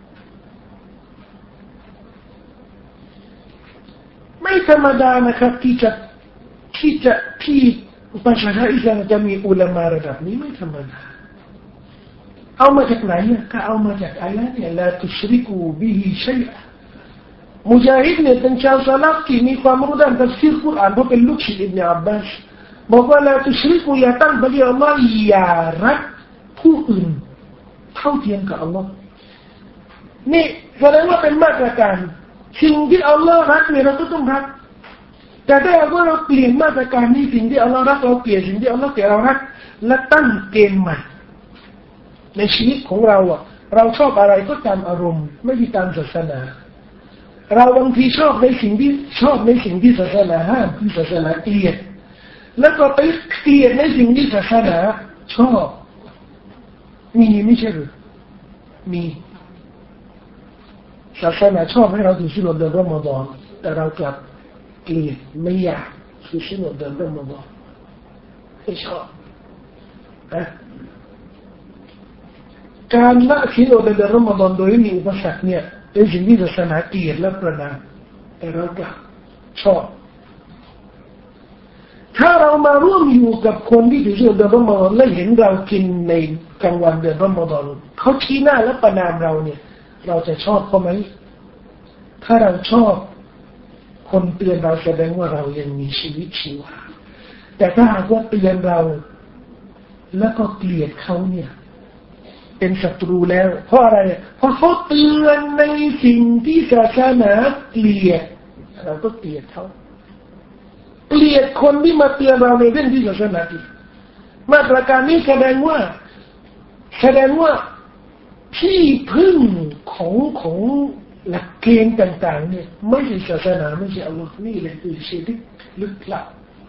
ไม่ธรรมดานะครับที่ประชาชนอิสลามจะมีอุลามะระดับนี้ไม่ธรรมดาเอามาจากไหนก็เอามาจากอายะห์เนี่ยลาตุชริกูบิฮิชัยอะมุจาฮิดเนี่ยเป็นชาวซะลัฟที่มีความรู้ด้านตัฟซีรกุรอานเพราะเป็นลูกศิษย์อิบนุอับบาสบอกว่าลาตุชริกูอย่าตั้งบริอัลลอฮ์อย่ารักผู้อื่นเท่าเทียมกับอัลลอฮ์นี่แสดงว่าเป็นมาตรการสิ่งที่อัลลอฮ์รักเนี่ยเราก็ต้องรักแต่ถ้าเราเปลี่ยนมาตรการนี้สิ่งที่อัลลอฮ์รักเราเปลี่ยนสิ่งที่อัลลอฮ์เกลียดเรารักและตั้งเกณฑ์ใหม่ในชีวิตของเราเราชอบอะไรก็ตามอารมณ์ไม่ได้ตามศาสนาเราบางทีชอบในสิ่งที่ศาสนาห้ามที่ศาสนาเกลียดแล้วก็ไปเกลียดในสิ่งที่ศาสนาชอบมีไม่ใช่หรือมีศาสนาชอบให้เราถือศีลเดือนรอมฎอนแต่เรากลับเกลียดไม่อยากถือศีลเดือนรอมฎอนไม่ชอบการละศีลเดือนรอมฎอนโดยไม่มีอุปสรรคเนี่ยเป็นสิ่งที่ศาสนาเกลียดและประณามแต่เรากลับชอบถ้าเรามาร่วมอยู่กับคนที่ถือศีลเดือนรอมฎอนและเห็นเรากินในกลางวันเดือนรอมฎอนเขาชี้หน้าและประณามเราเนี่ยเราจะชอบเขาไหมถ้าเราชอบคนเตือนเราแสดงว่าเรายังมีชีวิตชีวาแต่ถ้าหากว่าเตือนเราแล้วก็เกลียดเขาเนี่ยเป็นศัตรูแล้วเพราะอะไรเพราะเขาเตือนในสิ่งที่ศาสนาเกลียดเราก็เกลียดเขาเกลียดคนที่มาเตือนเราในเรื่องที่ศาสนาเกลียดมาตรการนี้แสดงว่าที่พึ่งของหลักเกณฑ์ต่างๆเนี่ยไม่ใช่ศาสนาไม่ใช่อัลลอฮ์นี่แหละคือชีริกลึกลับ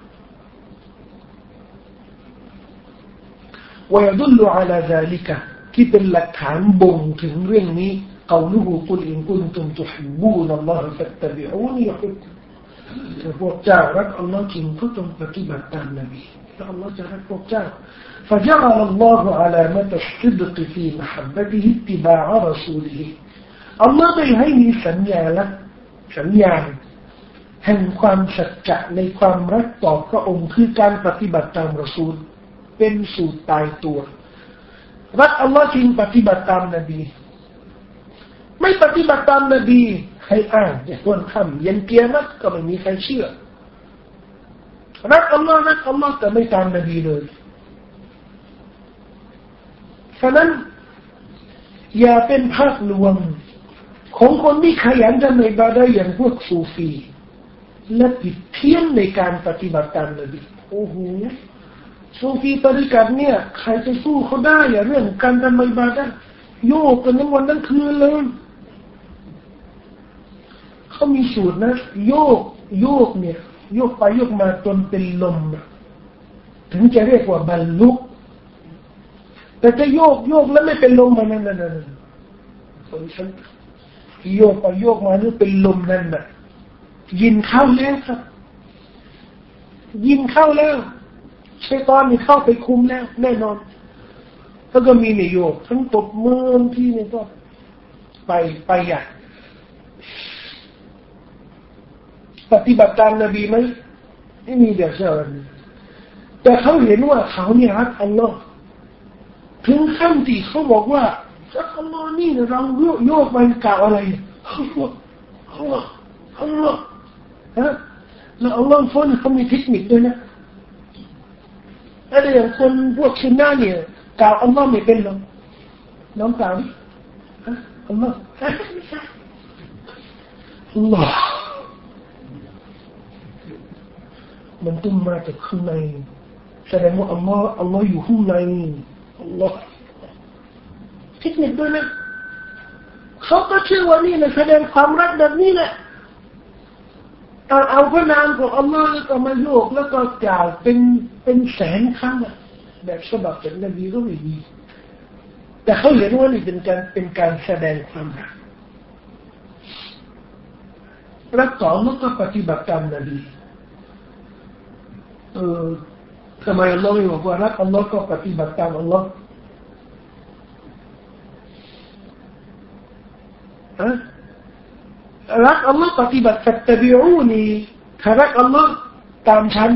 ويدل على ذلك ที่เป็นหลักฐานบ่งถึงเรื่องนี้ قوله قل إن كنتم تحبون الله فاتبعوني يحببكم ถ้าพวกเจ้ารักอัลลอฮ์จริงก็ต้องปฏิบัติตามนบีแล้วอัลลอฮ์จะรักพวกเจ้าفجعل الله علامة الصدق في محبته اتباع رسوله อัลลอฮ์ได้ให้มีสัญญาณแห่งความสัจจะในความรักต่อพระองค์คือการปฏิบัติตามรอซูลเป็นสูตรตายตัวรักอัลลอฮ์จริงปฏิบัติตามนบีไม่ปฏิบัติตามนบีให้อ้างอย่าควรทำยันเกียรติก็ไม่มีใครเชื่อรักอัลลอฮ์แต่ไม่ตามนบีเลยฉะนั้นอย่าเป็นภาพลวงของคนที่ขยันจะในบาดะอย่างพวกซูฟีและผิดเพี้ยนในการปฏิบัติตามนบีโอ้โหซูฟีตริกัตเนี่ยใครจะสู้เขาได้เรื่องการทำอิบาดะห์โยกกันทั้งวันทั้งคืนเลยเขามีสูตรนะโยกเนี่ยโยกไปโยกมาจนเป็นลมถึงจะเรียกว่าบรรลุแต่จะโยกแล้วไม่เป็นลมนั่นคนฉันโยกไปโยกมานี่เป็นลมนั่นน่ะยินเข้าแล้วครับยินเข้าแล้วชัยฏอนนี่เข้าไปคุมแล้วแน่นอนแล้วก็มีโยกทั้งตบมือที่นี่ก็ไปอย่างปฏิบัติตามนบีไหมไม่มีแบบเช่นนี้แต่เขาเห็นว่าเขาเนี่ยรักอัลลอฮ์ถึงขั้นที่เขาบอกว่ารักอัลลอฮ์นี่เราโยกไปกล่าวอะไรอัลลอฮ์ฮะแล้วอัลลอฮ์ฟ้อนเขามีเทคนิคด้วยนะอะไรอย่างคนพวกชินน่าเนี่ยกล่าวอัลลอฮ์ไม่เป็นหรอกน้องกล่าวดิอัลลอฮ์อัลลอฮ์มันต้องมาจากข้างในแสดงว่าอัลลอฮ์อยู่ข้างในอัลลอฮ์เทคนิคด้วยนะเขาก็เชื่อว่านี่แหละแสดงความรักแบบนี้แหละเอาพระนามของอัลลอฮ์แล้วก็มาโยกแล้วก็กล่าวเป็นแสนครั้งแบบฉบับจากนบีก็ไม่มีแต่เขาเห็นว่านี่เป็นการแสดงความรักต่ออัลลอฮ์ก็ปฏิบัติตามนบีทำไมอัลลอฮ์ไม่บอกว่ารักอัลลอฮ์ก็ปฏิบัติตามอัลลอฮ์รักอัลลอฮ์ปฏิบัติฟัตตะบิอูนีถ้ารักอัลลอฮ์ตามฉัน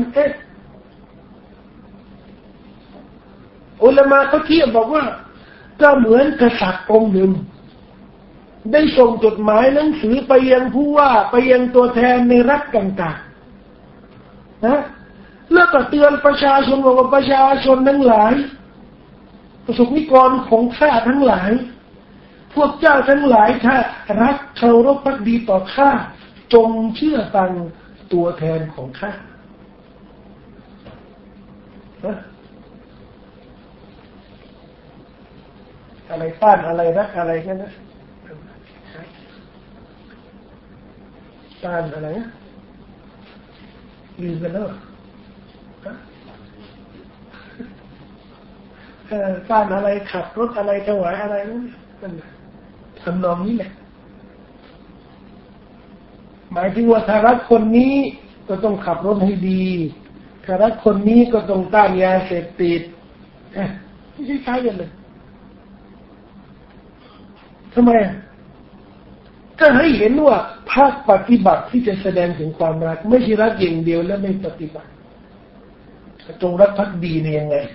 อุลามะเขาเทียบบอกว่าก็เหมือนกษัตริย์องค์หนึ่งได้ส่งจดหมายหนังสือไปยังผู้ว่าไปยังตัวแทนในรัฐต่างๆนะแล้วก็เตือนประชาชนว่าประชาชนทั้งหลายประสบนิกรของข้าทั้งหลายพวกเจ้าทั้งหลายถ้ารักเคารพภักดีต่อข้าจงเชื่อฟังตัวแทนของข้าอะไรต้านอะไรรักอะไรกันนะต้านอะไรนะลืมกันแล้วต้านอะไรขับรถอะไรถวายอะไรนั่นทำนองนี้แหละหมายถึงว่าถ้ารักคนนี้ก็ต้องขับรถให้ดีถ้ารักคนนี้ก็ต้องต้านยาเสพติดไม่ใช่คล้ายกันเลยทำไมก็ให้เห็นว่าภาคปฏิบัติที่จะแสดงถึงความรักไม่ใช่รักอย่างเดียวแล้วไม่ปฏิบัติจงรักภักดีในยังไง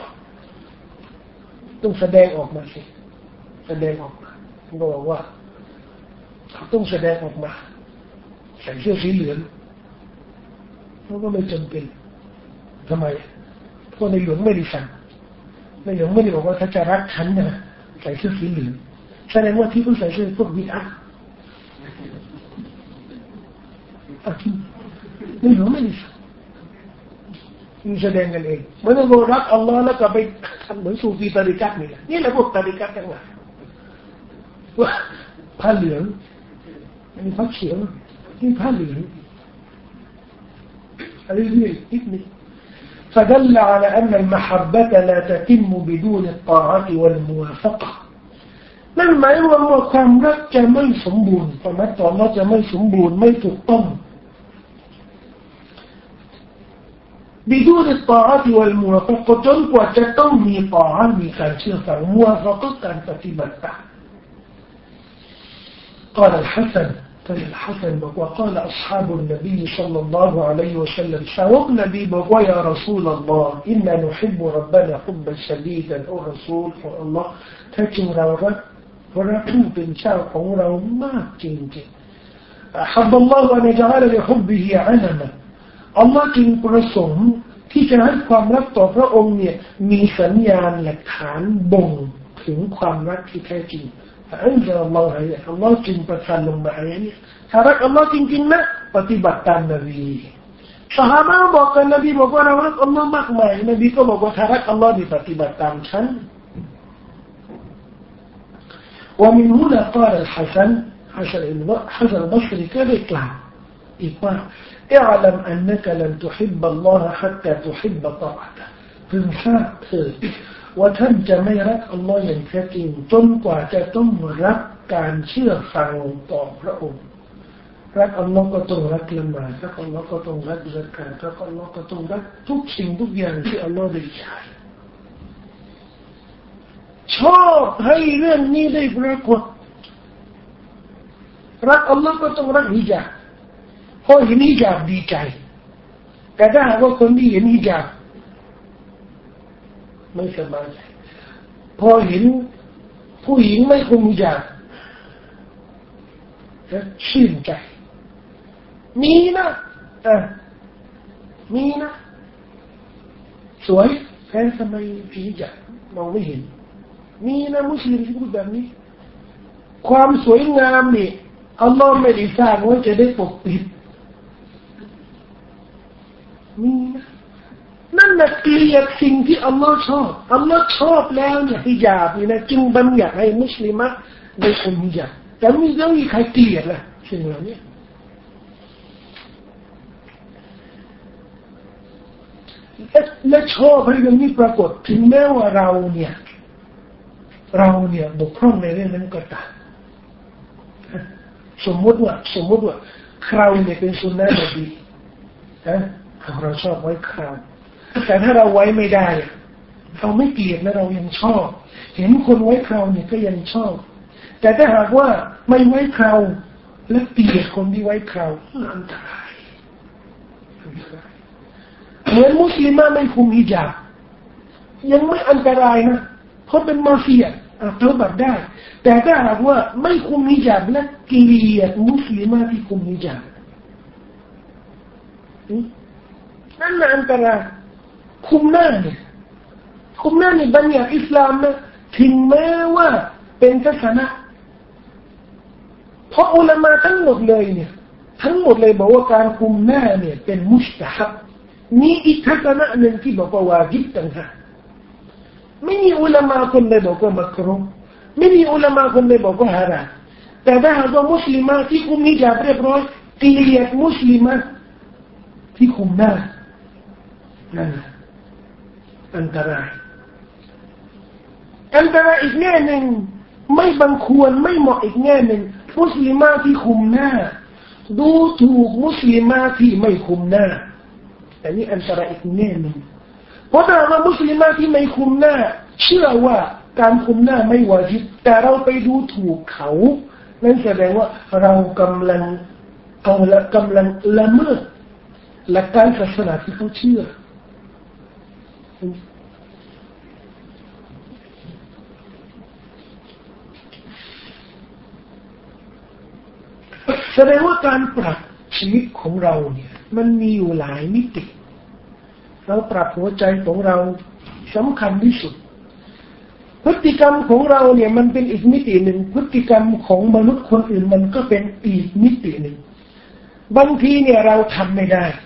ต้องแสดงออกมาสิแสดงออกมาเขาบอกว่าเขาต้องแสดงออกมาใส่เสื้อสีเหลืองเขาก็ไม่จำเป็นทำไมเพราะในหลวงไม่ได้สั่งในหลวงไม่ได้บอกว่าถ้าจะรักฉันนะใส่เสื้อสีเหลืองแสดงว่าที่ผู้ใส่เสื้อพวกบิดอะห์ในหลวงไม่ได้สั่งมีแสดงกันเองไม่ต้องรักอัลลอฮ์แล้วก็ไปทำเหมือนซูฟีตาริกัตนี่แหละพวกตาริกัตทั้งหลายว่าผ้าเหลืองอันนี้ผ้าเขียวนี่ผ้าเหลืองอะไรนี่อีกนิด فدل على أن المحبة لا تتم بدون الطاعة والموافقة นั่นหมายว่าความรักจะไม่สมบูรณ์ความรักต่ออัลเลาะห์จะไม่สมบูรณ์ไม่ถูกต้องبدون الطاعة والموافقة จนกว่าจะต้องมีต่อมีการเชื่อฟังมัวฟักการปฏิบัติตาม قال الحسن وقال أصحاب النبي صلى الله عليه وسلم سوق نبي بقوا يا رسول الله إنا نحب ربنا حبا شديدا أو رسول الله تجر رب ورقوب بن شاق وما جنك أحب الله أن يجعل لحبه علما Allah จึงประสงค์ที่จะให้ความรักต่อพระองค์เนี่ยมีสัญญาณหลักฐานบ่งถึงความรักที่แท้จริงอันจะอัลลอฮ์จึงประทานลงมาอย่างนี้ถ้ารักอัลลอฮ์จริงๆนะปฏิบัติตามนบีซอฮาบะห์บอกกันนบีบอกว่าเรารักอัลลอฮ์มากมายนบีก็บอกว่าถ้ารักอัลลอฮ์นี่ปฏิบัติตามฉัน ومن هنا قال الحسن البصري ก็ได้กล่าวอีกว่าاعلم أنك لن تحب الله حتى تحب طاعته พึงทราบเถิดว่าท่านจะไม่รักอัลลอฮ์อย่างแท้จริงจนกว่าจะต้องรักการเชื่อฟังต่อพระองค์รักอัลลอฮ์ก็ต้องรักละหมาดรักอัลลอฮ์ก็ต้องรักซะกาตรักอัลลอฮ์ก็ต้องรักทุกสิ่งทุกอย่างที่อัลลอฮ์ได้ใช้ชอบให้เรื่องนี้ได้ปรากฏรักอัลลอฮ์ก็ต้องรักฮิญาบพอเห็นฮิญาบดีใจแต่ถ้าหากว่าคนที่เห็นฮิญาบไม่สบายใจพอเห็นผู้หญิงไม่คุมฮิญาบจะชื่นใจมีนะมีนะสวยแต่ทำไมฮิญาบมองไม่เห็นมีนะมุสลิมที่พูดแบบนี้ความสวยงามนี่อัลลอฮ์ไม่ได้สร้างไว้จะได้ปกปิดมีนะนั่นแหละเกลียดสิ่งที่อัลลอฮ์ชอบอัลลอฮ์ชอบแล้วเนี่ยฮิญาบนี่นะจึงบัญญัติให้มุสลิมะได้คุมฮิญาบแต่ไม่มีใครเกลียดล่ะสิ่งเหล่านี้และชอบให้เรื่องนี้ปรากฏถึงแม้ว่าเราเนี่ยเราเนี่ยบกพร่องในเรื่องนั้นก็ตามสมมติว่าคราวเนี่ยเป็นสุนนะนบีเราชอบไว้คราวแต่ถ้าเราไว้ไม่ได้เราไม่เกลียดนะเรายังชอบเห็นคนไว้คราวเนี่ยก็ยังชอบแต่ถ้าหากว่าไม่ไว้คราวและเกลียดคนที่ไว้คราวอันตรายเหมือนมุสลิมไม่คุมฮิญาบยังไม่อันตรายนะเพราะเป็นมาเฟียเท่าแบบได้แต่ถ้าหากว่าไม่คุมฮิญาบและเกลียดมุสลิมที่คุมฮิญาบนั่นอันตรายคุมหน้าเนี่ยบัญญัติอิสลามนะถึงแม้ว่าเป็นศาสนาเพราะอุลามะทั้งหมดเลยบอกว่าการคุมหน้าเนี่ยเป็นมุสตะฮับมีอีกทัศนะหนึ่งที่บอกว่าวาญิบต่างหากไม่มีอุลามะคนใดบอกว่ามักรุฮ์ไม่มีอุลามะคนใดบอกว่าฮารามแต่ถ้าหากว่ามุสลิมที่คุมฮิญาบเรียบร้อยเกลียดมุสลิมที่คุมหน้านั่นอันตรายอีกแง่หนึ่งไม่บังควรไม่เหมาะอีกแง่หนึ่งมุสลิมที่คุมหน้าดูถูกมุสลิมที่ไม่คุมหน้าแต่นี่อันตรายอีกแง่หนึ่งเพราะถ้าว่ามุสลิมที่ไม่คุมหน้าเชื่อว่าการคุมหน้าไม่วาญิบแต่เราไปดูถูกเขานั่นแสดงว่าเรากำลังละเมิดหลักการศาสนาที่เขาเชื่อแสดงว่าการปรับชีวิตของเราเนี่ยมันมีอยู่หลายมิติเราปรับหัวใจของเราสำคัญที่สุดพฤติกรรมของเราเนี่ยมันเป็นอีกมิติหนึ่งพฤติกรรมของมนุษย์คนอื่นมันก็เป็นอีกมิติหนึ่งบางทีเนี่ยเราทำไม่ได้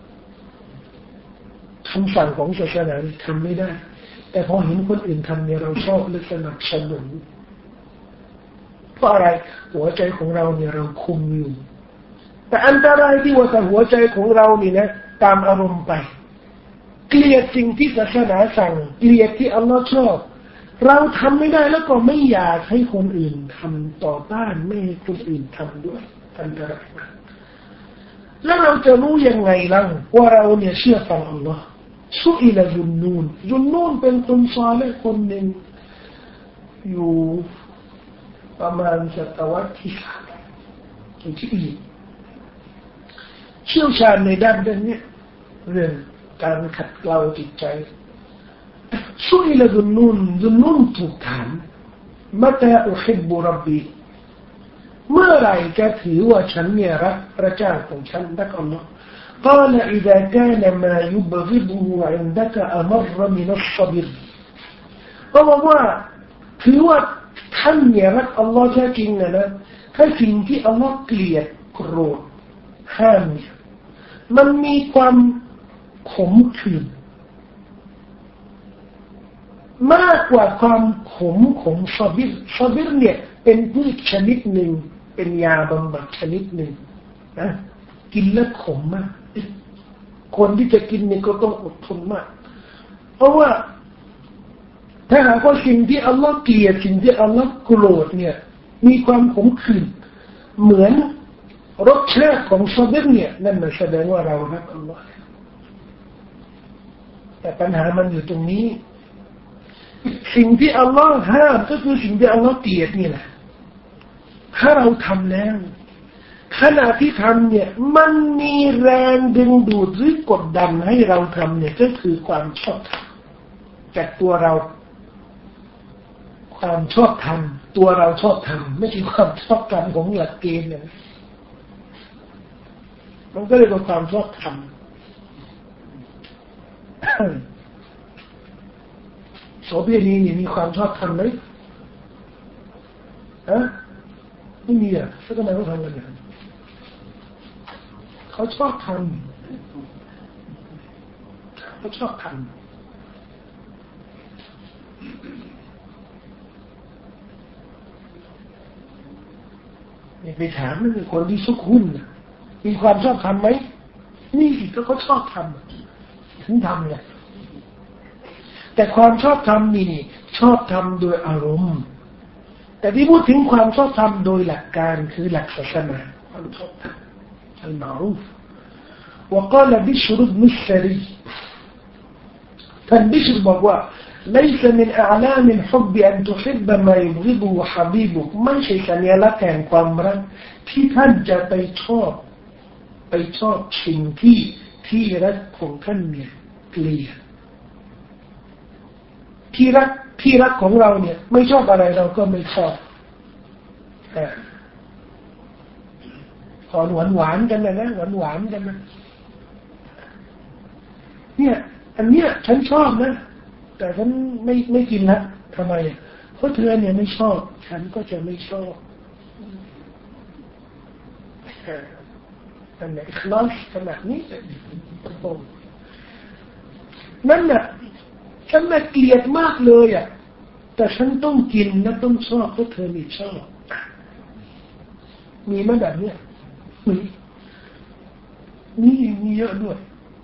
คำสั่งของศาสนาทำไม่ได้แต่พอเห็นคนอื่นทำเนี่ยเราชอบและสนับสนุนเพราะอะไรหัวใจของเราเนี่ยเราคุมอยู่แต่อันตรายที่ว่าหัวใจของเรานี่นะตามอารมณ์ไปเกลียดสิ่งที่ศาสนาสั่งเกลียดที่อัลลอฮ์ชอบเราทำไม่ได้แล้วก็ไม่อยากให้คนอื่นทำต่อต้านไม่ให้คนอื่นทำด้วยอันตรายมากแล้วเราจะรู้ยังไงล่ะว่าเราเนี่ยเชื่อฟังอัลลอฮ์ซุอิลจุนนูนเป็นคนซอลิห์คนหนึ่งอยู่ประมาณศตวรรษที่3ที่อียิปต์เชี่ยวชาญในด้านนี้เรื่องการขัดเกลาจิตใจซุอิลจุนนูนถูกถามมะตาอุฮิบบุร็อบบีเมื่อไรจะถือว่าฉันเนี่ยรักพระเจ้าของฉันรักอัลลอฮ์قال إذا كان ما يبغضه عندك أمر من الصبر ก็บอกว่าถือว่าท่านเนี่ยรักอัลลอฮ์แท้จริงนะถ้าสิ่งที่อัลลอฮ์เกลียดโกรธห้ามมันมีความขมขื่นมากกว่าความขมของซอบิรเนี่ยเป็นพืชชนิดหนึ่งเป็นยาบำบัดชนิดหนึ่งนะกินแล้วขมมากคนที่จะกินเนี่ยก็ต้องอดทนมากเพราะว่าถ้าหากว่าสิ่งที่อัลลอฮ์เกลียดสิ่งที่อัลลอฮ์โกรธเนี่ยมีความขมขื่นเหมือนรสชาติของซอบิรเนี่ยนั่นหมายแสดงว่าเรารักอัลลอฮ์แต่ปัญหามันอยู่ตรงนี้สิ่งที่อัลลอฮ์ห้ามก็คือสิ่งที่อัลลอฮ์เกลียดนี่แหละถ้าเราทำแล้วขณะที่ทำเนี่ยมันมีแรงดึงดูดหรือกดดันให้เราทำเนี่ยก็คือความชอบธรรมจากตัวเราความชอบธรรมตัวเราชอบธรรมไม่ใช่ความชอบธรรมของหลักเกณฑ์เนี่ยมันก็เลยเป็นความชอบธรรมโสเภณีนี่มีความชอบธรรมไหมไม่มีสักหน่อยเขาทำกันอย่างเขาชอบทำเขาชอบทำไปถามมันคนที่ซุกหุ้นมีความชอบทำไหมนี่สิก็เขาชอบทำถึงทำไงแต่ความชอบทำนี่ชอบทำโดยอารมณ์แต่ที่พูดถึงความชอบธรรมโดยหลักการคือหลักศาสนาความชอบธรรมอัลมารูฟوقال بشر بن السري ท่านบิชรบอกว่า ليس من أعلام الحب أن تحب ما يبغضه حبيبك ไม่ใช่สัญลักษณ์แห่งความรักที่ท่านจะไปชอบสิ่งที่รักของท่านเนี่ยเกลียดที่รักของเราเนี่ยไม่ชอบอะไรเราก็ไม่ชอบขอหวานกันนะหวานกันนะเนี่ยอันเนี้ยฉันชอบนะแต่ฉันไม่กินละทำไมเพราะเธอเนี่ยไม่ชอบฉันก็จะไม่ชอบอันไหนคลาสขนาดนี้นั่นน่ะฉันน่ะเกลียดมากเลยอ่ะแต่ฉันต้องกินนะต้องชอบเพราะเธอไม่ชอบมีมั้ยแบบเนี้ยมีเยอะด้วย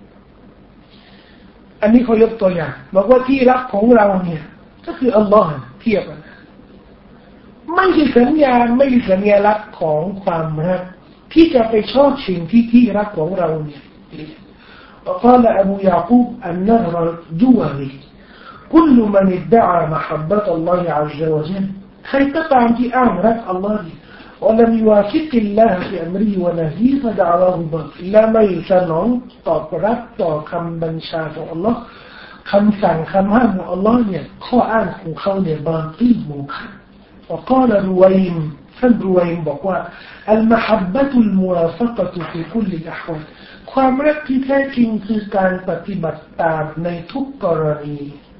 อันนี้เขายกตัวอย่างบอกว่าที่รักของเราเนี่ยก็คืออัลลอฮ์เทียบกันไม่ใช่สัญญาไม่ใช่สัญลักษณ์ของความรักที่จะไปชอบสิ่งที่รักของเราเนี่ย وقال أبو يعقوب النهر جوهري كل من ادعى محبة الله عز وجل ใครก็ตามที่อ้างรักอัลลอฮ์ولم يوافق الله في أمره ونهيه فدعواه باطل และไม่สนองตอบรับต่อคำบัญชาของอัลลอฮ์คำสั่งคำห้ามของอัลลอฮ์เนี่ยข้ออ้างของเขาเนี่ยบาติลมุขะ وقال رويم ท่านรูวัยมบอกว่า المحبة الموافقة في كل الأحوال ความรักที่แท้จริงคือการปฏิบัติตามในทุกกรณี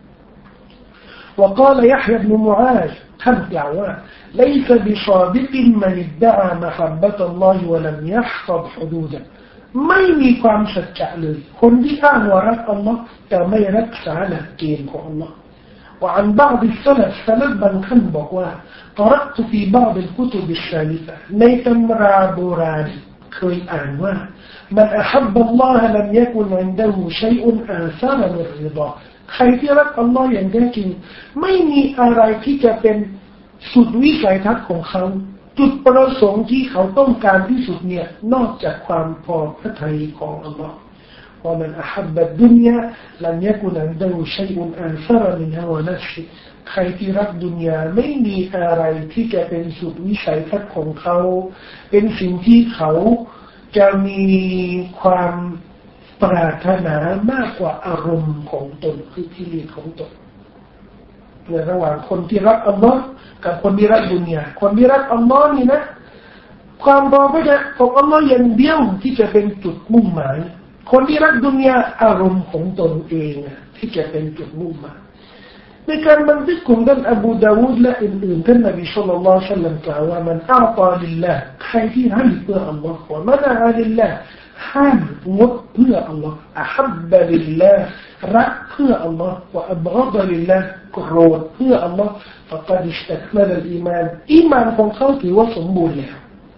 وقال يحيى بن معاذ ท่านกล่าวว่า ليس بصادق من ادعى محبة الله ولم يحفظ حدوده ไม่มีความสัจจะเลยคนที่อ้างว่ารักอัลลอฮ์แต่ไม่รักษาหลักเกณฑ์ของอัลลอฮ์وعن بعض السلف บางท่านบอกว่า قرأت في بعض الكتب السالفة ในตำราโบราณเคยอ่านว่า من أحب الله لم يكن عنده شيء آثر من رضاه ใครที่รักอัลลอฮ์อย่างแท้จริงไม่มีอะไรที่จะเป็นสุดวิสัยทัศน์ของเขาจุดประสงค์ที่เขาต้องการที่สุดเนี่ยนอกจากความพอพระทัยของอัลลอฮ์ومن أحب الدنيا لم يكن عنده شيء آثر من هوى نفسه ใครที่รักดุนยาไม่มีอะไรที่จะเป็นสุดวิสัยทัศน์ของเขาเป็นสิ่งที่เขาจะมีความปรารถนามากกว่าอารมณ์ของตนคือกิเลสของตนในระหว่างคนที่รักอัลลอฮ์กับคนที่รักดุนยาคนที่รักอัลลอฮ์นี่นะความพอพระทัยของอัลลอฮ์อย่างเดียวที่จะเป็นจุดมุ่งหมายคนที่รักดุนยาอารมณ์ของตนเองที่จะเป็นจุดมุ่งหมายในการบันทึกของท่านอบูดาวูดและอื่นๆท่านนบีศ็อลลัลลอฮุอะลัยฮิวะซัลลัมกล่าวว่ามันอาตาลิลลาห์ใครที่ให้เพื่ออัลลอฮ์วะมันอาลิลลาห์ห้ามงดเพื่ออัลลอฮ์อะฮับบะลิลลาห์รักเพื่ออัลลอฮ์วะอับฆฎะลิลลาห์โกรธเพื่ออัลลอฮ์فقد استكمل الإيمان อีหม่านของเขาถือว่าสมบูรณ์แล้ว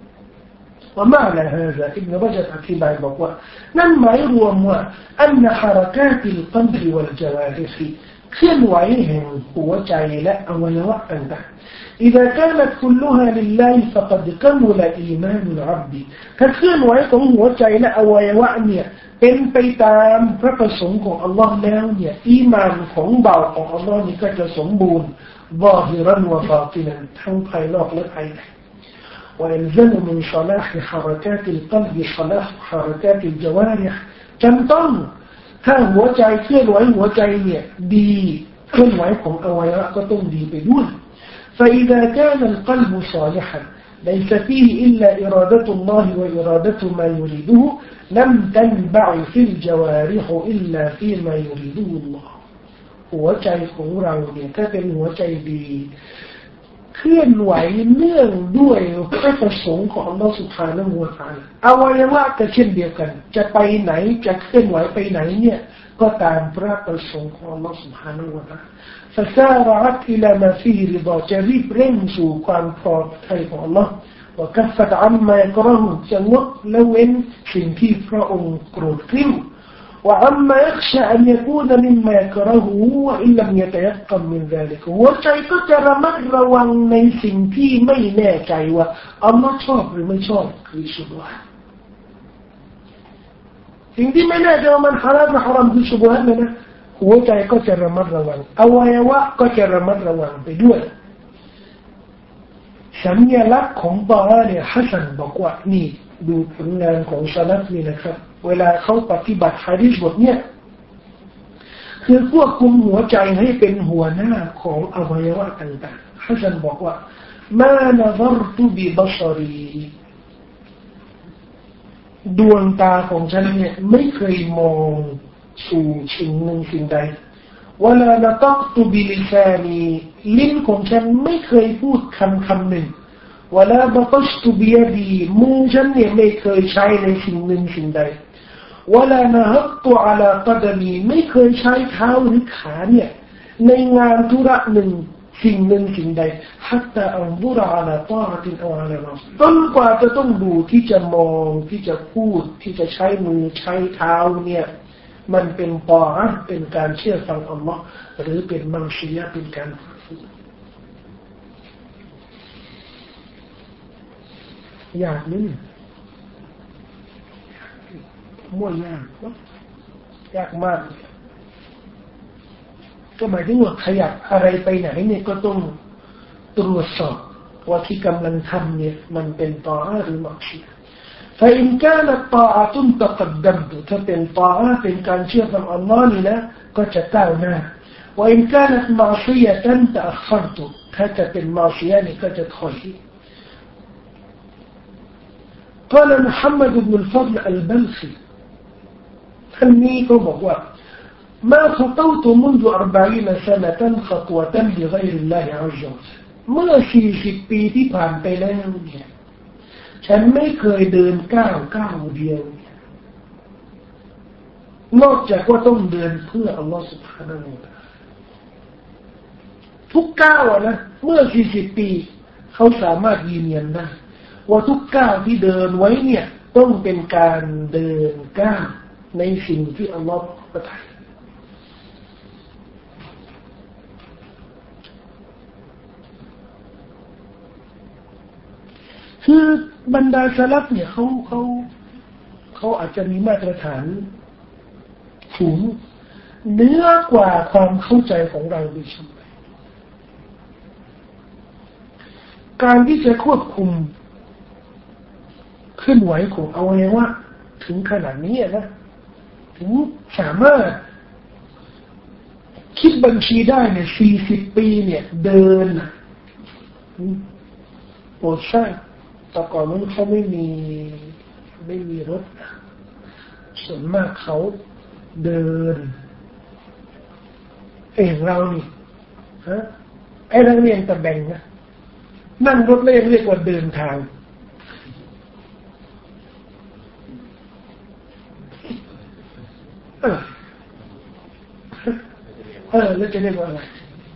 ومعنى هذا ابن رجب أكيباي بقوة نما يروى أن حركات القلب والجوارح كل وعيهم هو جعيلاء ويوأ أنت إذا كانت كلها لله فقد كمل إيمان العبد كل وعيهم هو جعيلاء ويوأني เป็นไปตามพระประสงค์ของอัลลอฮ์แล้วเนี่ยอีหม่านของบ่าวของอัลลอฮ์นี่ก็จะสมบูรณ์ظاهرا وباطنا ทั้งภายนอกและภายในويلزم من صلاح حركات القلب صلاح حركات الجوارح จำต้องถ้าหัวใจเคลื่อนไหวหัวใจเนี่ยดีเคลื่อนไหวของอวัยวะก็ต้องดีไปด้วย فإذا كان القلب صالحا ليس فيه إلا إرادة الله وإرادة ما يريده لم تنبع في الجوارح إلا فيما يريده الله หัวใจของเราเนี่ยถ้าเป็นหัวใจดีเคลื่อนไหวเนื่องด้วยพระประสงค์ของอัลลอฮฺ سبحانه และ تعالى อวัยวะก็เช่นเดียวกันจะไปไหนจะเคลื่อนไหวไปไหนเนี่ยก็ตามพระประสงค์ของอัลลอฮฺ سبحانه และ تعالى فسارعت إلى ما فيه رضا จะรีบเร่งสู่ความพอใจของอัลลอฮฺوكفت عما يكره จะงดละเว้นสิ่งที่พระองค์โกรธกริ้ว وعما يخشى أن يكون مما يكره وإن لم يتيقن من ذلك หัวใจก็จะระมัดระวังในสิ่งที่ไม่แน่ใจว่าอัลลอฮ์ชอบหรือไม่ชอบคือชุบฮะสิ่งที่ไม่แน่ใจว่ามันฮาลาลหรือฮารอมคือชุบฮะนะหัวใจก็จะระมัดระวังอวัยวะก็จะระมัดระวังไปด้วยสัญลักษณ์ของตอฮะเนี่ยฮัสซันบอกว่านี่ดูผลงานของซะลัฟนี่นะครับเวลาเขาปฏิบัติหะดีษบทเนี้ยคือควบคุมหัวใจให้เป็นหัวหน้าของอวัยวะต่างๆฮัสซันบอกว่ามานะซัรตุบิบัศรีดวงตาของฉันเนี่ยไม่เคยมองสู่สิ่งหนึ่งสิ่งใดวะลานะตักตุบิลิซานีลิ้นของฉันไม่เคยพูดคำหนึ่งวะลาบะตัชตุบิยดีมือฉันเนี่ยไม่เคยใช้ในสิ่งหนึ่งสิ่งใดวะลานะฮัตตุอะลากะดมีไม่เคยใช้เท้าหรือขาเนี่ยในงานธุระหนึ่งสิ่งหนึ่งสิ่งใดฮัตตาอันซุรอะลาตออะตินเอาอะลามัสจนกว่าจะต้องดูที่จะมองที่จะพูดที่จะใช้มือใช้เท้าเนี่ยมันเป็นตออะห์เป็นการเชื่อฟังอัลลอฮ์หรือเป็นมังซียะห์เป็นการฝืนยากนี่มั่วยากยากมากก็หมายถึงว่าขยับอะไรไปไหนเนี่ยก็ต้องตรวจสอบว่าที่กำลังทำเนี่ยมันเป็นตออะห์หรือมักซียะห์فإن كانت طاعة تقدمت ถ้าเป็นตออะห์เป็นการเชื่อฟังอัลลอฮ์นี่นะก็จะก้าวหน้า وإن كانت معصية تأخرت ถ้าจะเป็นมาซียะห์นี่ก็จะถอยقال محمد بن الفضل البلخي ท่านนี้ก็บอกว่าما خطوت منذ 40 سنة خطوة لغير الله عز وجل เมื่อ40ปีที่ผ่านไปแล้วเนี่ยฉันไม่เคยเดินก้าวเดียวนอกจากว่าต้องเดินเพื่ออัลลอฮฺ سبحانه และ تعالى ทุกก้าวนะเมื่อ40ปีเขาสามารถยืนยันได้ว่าทุกก้าวที่เดินไว้เนี่ยต้องเป็นการเดินก้าวในสิ่งที่อัลลอฮฺประทานคือบรรดาสลัฟเนี่ยเขาอาจจะมีมาตรฐานสูงเหนือกว่าความเข้าใจของเราด้วยซ้ำไปการที่จะควบคุมเคลื่อนไหวของอวัยวะถึงขนาดนี้นะถึงสามารถคิดบัญชีได้เนี่ย40ปีเนี่ยเดินโอ้ใช่แต่ก่อนนั้นเขาไม่มีรถส่วนมากเขาเดินเรานี่ฮะไอ้นักเรียนตะแบงนะนั่งรถเรียกว่าเดินทางแล้วจะเรียกว่าอะไร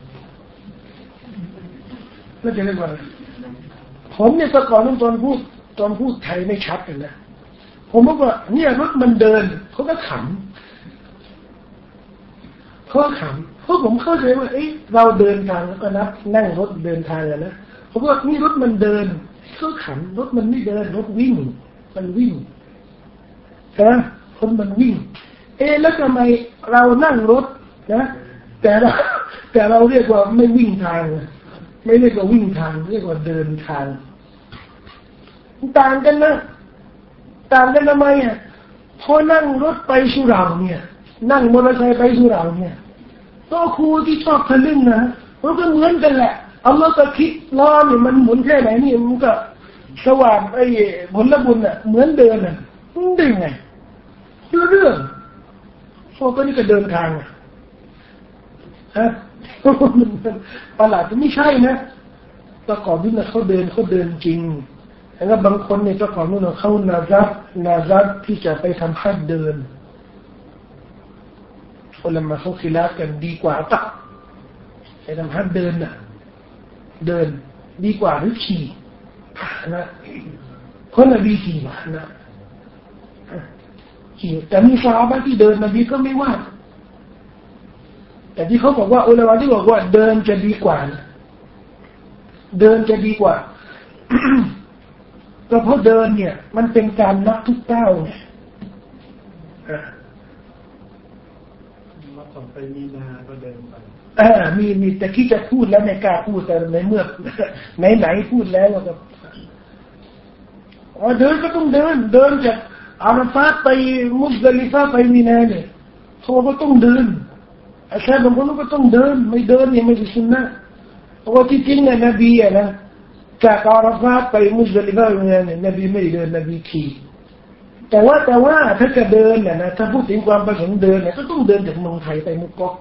แล้วจะเรียกว่าอะไรผมเนี่ยแต่ก่อนตอนพูดไทยไม่ชัดเลยนะผมบอกว่าเนี่ยรถมันเดินเขาก็ขำเพราะผมเข้าใจว่าเราเดินทางแล้วก็นับนั่งรถเดินทางกันนะผมว่านี่รถมันเดินเขาขำรถมันไม่เดินรถวิ่งมันวิ่งใช่ไหมคนมันวิ่งแล้วทำไมเรานั่งรถนะแต่เราเรียกว่าไม่วิ่งทางไม่เรียกว่าวิ่งทางเรียกว่าเดินทางต่างกันนะต่างกันทำไมอ่ะพอนั่งรถไปสุเหร่าเนี่ยนั่งมอเตอร์ไซค์ไปสุเหร่าเนี่ยก็ครูที่ชอบทะลึ่งนะมันก็เหมือนกันแหละอัลลอฮฺก็คิดล้อเนี่ยมันหมุนแค่ไหนนี่มันก็สว่างผลบุญอ่ะเหมือนเดินอ่ะมันได้ไงเรื่องพวกนี้ก็เดินทางฮะประหลาดไม่ใช่นะแต่ก่อนที่เขาเดินจริงแล้วบางคนเนี่ยเจ้าของนู่นเขานาซัดที่จะไปทำฮัจญ์เดินคนละมาเขาคิดกันดีกว่าปะไปทำฮัจญ์เดินน่ะเดินดีกว่าหรือขี่นะคนละดีขี่มานะแต่มีซอฮาบะห์ที่เดินนบีก็ไม่ว่าแต่ที่เขาบอกว่าอุลามะที่บอกว่าเดินจะดีกว่าเดินจะดีกว่า ก็เพราะเดินเนี่ยมันเป็นการนับทุกก้าวไง
มาต่อไปมีนาก็เดินไป
มีแต่ที่จะพูดแล้วไม่กล้าพูดแต่ในเมื่อไหนพูดแล้วก็เดินก็ต้องเดินจากอาราฟาไปมุซดะลิฟะไปมินาเนี่ยเขาก็ต้องเดินอาชาบางคนก็ต้องเดินไม่เดินเนี่ยไม่ใช่สุนนะเพราะว่าที่จริงเนี่ยนบีนะจากอาราฟาไปมุซดะลิฟะไปมินาเนี่ยนบีไม่เดินนบีขี่แต่ว่าถ้าจะเดินเนี่ยนะถ้าพูดถึงความประสงค์เดินเนี่ยก็ต้องเดินจากเมืองไทยไปมุกกะ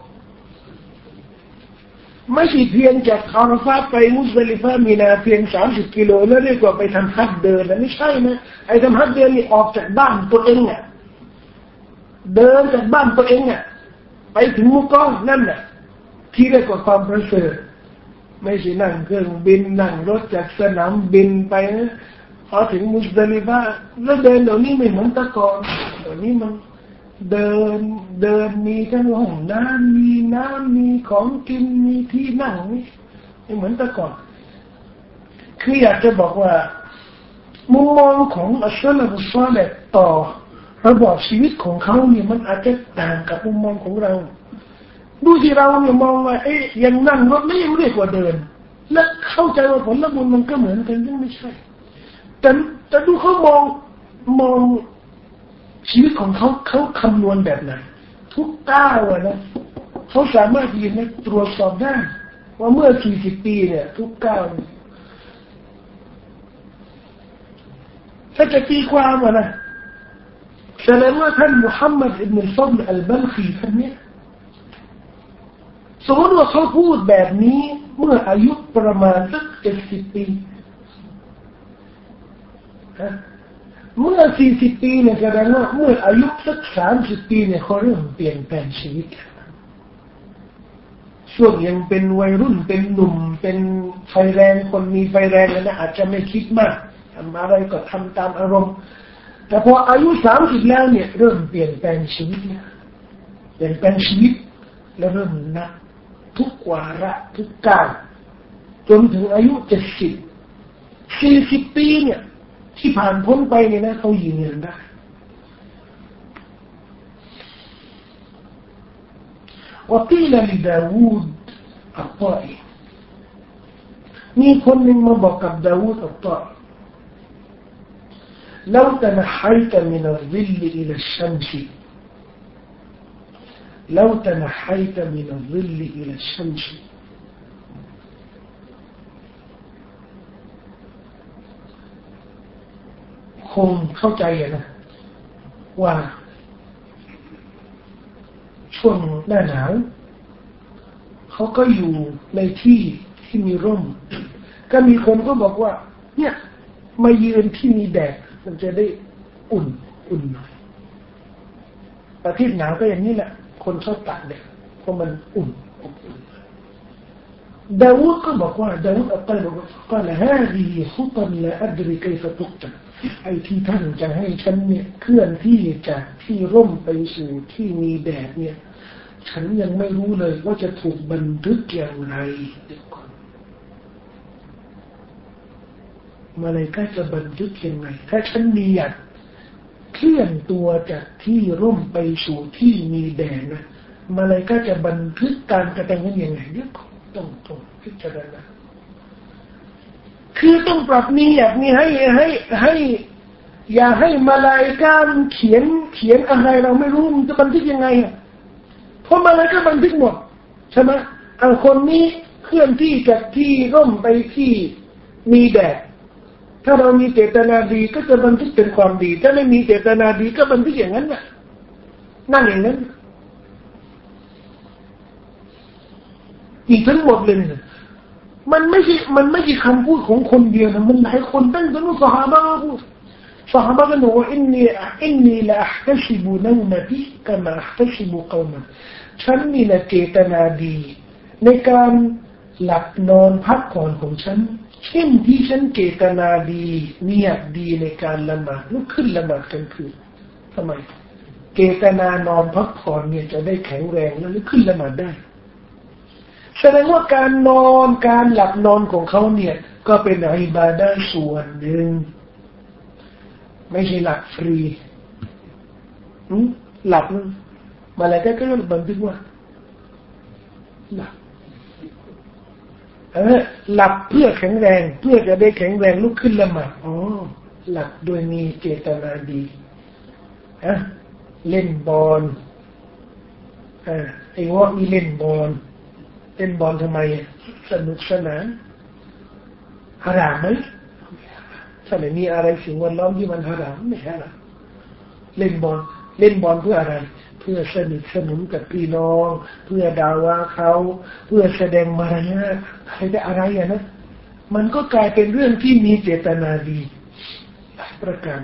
ไม่ใช่เพียงจากอาราฟาไปมุซดะลิฟะมีนาเพียง30 กิโลแล้วเรียกว่าไปทำฮัจญ์เดินนะไม่ใช่นะไอ้ทำฮัจญ์เดินนี่ออกจากบ้านตัวเองเนี่ยเดินจากบ้านตัวเองเนี่ยไปถึงมุกกะนั่นแหละที่เรียกว่าความประเสริฐไม่ใช่นั่งเครื่องบินนั่งรถจากสนามบินไปนะพอถึงมุซดะลิฟะแล้วเดินเดี๋ยวนี้ไม่เหมือนแต่ก่อนเดี๋ยวนี้มันเดินมีทั้งห้องน้ำมีน้ำมีของกินมีที่นั่งไม่เหมือนแต่ก่อนคืออยากจะบอกว่ามุมมองของอัสลามุสซอลิฮ์ต่อระบอบชีวิตของเขาเนี่ยมันอาจจะต่างกับมุมมองของเราดูที่เราเนี่ยมองว่ายังนั่งรถไม่ยังเรียกว่าเดินและเข้าใจว่าผลบุญมันก็เหมือนกันยังไม่ใช่แต่ดูเขามองชีวิตของเขาคำนวณแบบไหนทุกก้าวนะเขาสามารถยืนตรวจสอบได้ว่าเมื่อ40 ปีเนี่ยทุกก้าวถ้าจะตีความนะแสดงว่าท่านมุฮัมมัดอิบนุฟัฎลอัลบัลคีท่านเนี่ยสมมติว่าเขาพูดแบบนี้เมื่ออายุประมาณสัก70 ปีเมื่อ40 ปีเนี่ยแสดงว่าเมื่ออายุสัก30 ปีเนี่ยเขาเริ่มเปลี่ยนแปลงชีวิตช่วงยังเป็นวัยรุ่นเป็นหนุ่มเป็นไฟแรงคนมีไฟแรงนะอาจจะไม่คิดมากทำอะไรก็ทำตามอารมณ์แต่พออายุ30แล้วเนี่ยเริ่มเปลี่ยนแปลงชีวิตเนี่ยเปลี่ยนแปลงชีวิตแล้วเริ่มนับทุกวาระทุกก้าวจนถึงอายุ40 ปีเนี่ยที่ผ่านพ้นไปเนี่ยนะเขายืนยันได้وقيل لداود الطائي มีคนหนึ่งมาบอกกับดาวูดอัตตาلو تنحيت من الظل إلى الشمس لو تنحيت من الظل إلى الشمسคงเข้าใจนะว่าช่วงหน้าหนาวเขาก็อยู่ในที่มีร่มก็มีคนก็บอกว่าเนี่ยมายืนที่มีแดดมันจะได้อุ่นหน่อยประเทศหนาวก็อย่างนี้แหละคนชอบตากแดดเพราะมันอุ่นดาวูดก็บอกว่าดาวูดอัตตัยบอกว่าقال هذه خطى لا أدري كيف تقتلไอ้ที่ท่านจะให้ฉันเนี่ยเคลื่อนที่จากที่ร่มไปสู่ที่มีแดดเนี่ยฉันยังไม่รู้เลยว่าจะถูกบันทึกอย่างไรเดี๋ยวก่อนมาเลยก็จะบันทึกยังไงถ้าฉันมีอยากเคลื่อนตัวจากที่ร่มไปสู่ที่มีแดดนะมาเลยก็จะบันทึกการกระทำนั้นยังไงเดี๋ยวต้องพิจารณาคือต้องปรับนี้อยากนี้ให้อย่าให้มาลายการเขียนอะไรเราไม่รู้มันจะบันทึกยังไงเพราะมาลายก็บันทึกหมดใช่ไหมคนนี้เคลื่อนที่จากที่ร่มไปที่มีแดดถ้าเรามีเจตนาดีก็จะบันทึกเป็นความดีถ้าไม่มีเจตนาดีก็บันทึกอย่างนั้นน่ะนั่งอย่างนั้นอีกทั้งหมดเลยนะมันไม่ใช่คำพูดของคนเดียวนะมันหลายคนตั้งแต่นู้นซอฮาบะห์พูดซอฮาบะห์กันว่าอินนีละอัพตะชิบุนัมะติกะมาอัพตะชิบุกอมันฉันมีเจตนาดีในการหลับนอนพักผ่อนของฉันเช่นที่ฉันเจตนาดีเนียดดีในการละหมาดลุกขึ้นละหมาดกลางคืนทำไมเจตนานอนพักผ่อนเนี่ยจะได้แข็งแรงแล้วขึ้นละหมาดได้แสดงว่าการนอนการหลับนอนของเขาเนี่ยก็เป็นอิบาดะห์ส่วนหนึ่งไม่ใช่หลับฟรีหลับมาแล้วก็บันทึกว่าหลับหลับเพื่อแข็งแรงเพื่อจะได้แข็งแรงลุกขึ้นละหมาดหลับโดยมีเจตนาดีเล่นบอลไอ้วอกนี่เล่นบอลทำไมสนุกสนานฮารามไหมถ้าไม่มีอะไรสิ่งแวดล้อมที่มันฮารามไม่ฮารามเล่นบอลเพื่ออะไรเพื่อสนิทสนมกับพี่น้องเพื่อด่าว่าเขาเพื่อแสดงมารยาทใครได้อะไรนะมันก็กลายเป็นเรื่องที่มีเจตนาดีประการ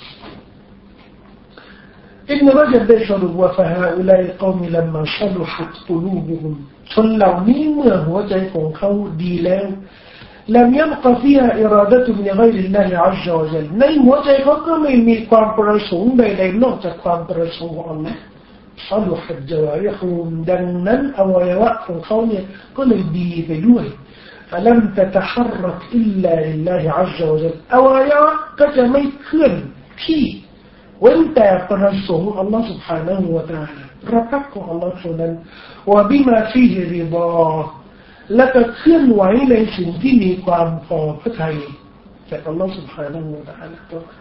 إن رجب يشرب وفهؤلاء القوم لما صلحت قلوبهم ชนเหล่านี้เมื่อหัวใจของเขาดีแล้วلم يبق فيها إرادة لغير الله عز وجل ในหัวใจเขาก็ไม่มีความประสงค์ใดๆนอกจากความประสงค์ของ Allah صلحت جوارحهم ดังนั้นอวัยวะของเขาเนี่ยก็เลยดีไปด้วย فلم تتحرك إلا لله عز وجل อวัยวะก็จะไม่เคลื่อนที่เว้นแต่ประสงค์อัลลอฮฺ سبحانه และ تعالى ประทับของอัลลอฮฺเท่านั้นว่าบิมาฟีฮิริฎอและก็เคลื่อนไหวในสิ่งที่มีความพอพระทัยจากอัลลอฮฺ سبحانه และ تعالى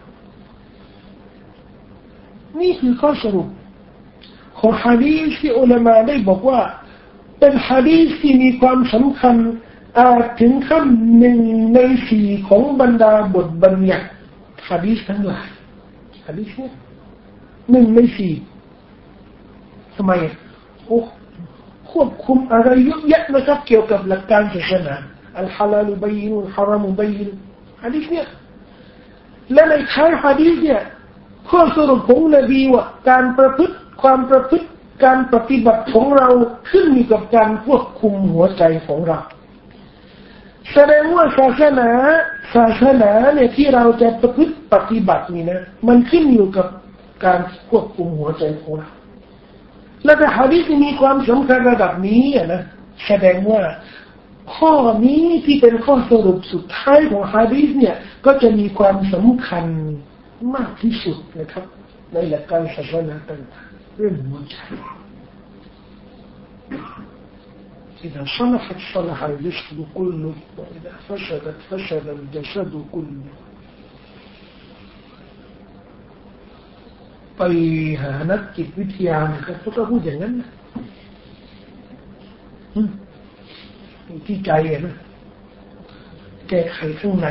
นี่คือข้อสรุปของหะดีษที่อุลามะได้บอกว่าเป็นหะดีษที่มีความสำคัญอาจถึงขั้น1 ใน 4ของบรรดาบทบัญญัติหะดีษทั้งหลายหะดีษเนี่ย1 ใน 4ทำไมควบคุมอะไรเยอะแยะนะครับเกี่ยวกับหลักการศาสนาอัลฮาลาลบัยน์อัลฮารามบัยน์หะดีษเนี่ยและในท้ายหะดีษเนี่ยข้อสรุปของนบีว่าการประพฤติความประพฤติการปฏิบัติของเราขึ้นอยู่กับการควบคุมหัวใจของเราแสดงว่าศาสนาเนี่ยที่เราจะประพฤติปฏิบัตินี่นะมันขึ้นอยู่กับการควบคุมหัวใจของเราและถ้าหะดีษมีความสำคัญระดับนี้นะแสดงว่าข้อนี้ที่เป็นข้อสรุปสุดท้ายของหะดีษเนี่ยก็จะมีความสำคัญมากที่สุดนะครับในหลักการศาสนาต่างๆเรื่องหัวใจإذا صلحت صلح الجسد كله وإذا فسدت فسد الجسد كله ไปหานักจิตวิทยานะครับเขาก็พูดอย่างนั้นนะที่ใจนะแก้ไขข้างใน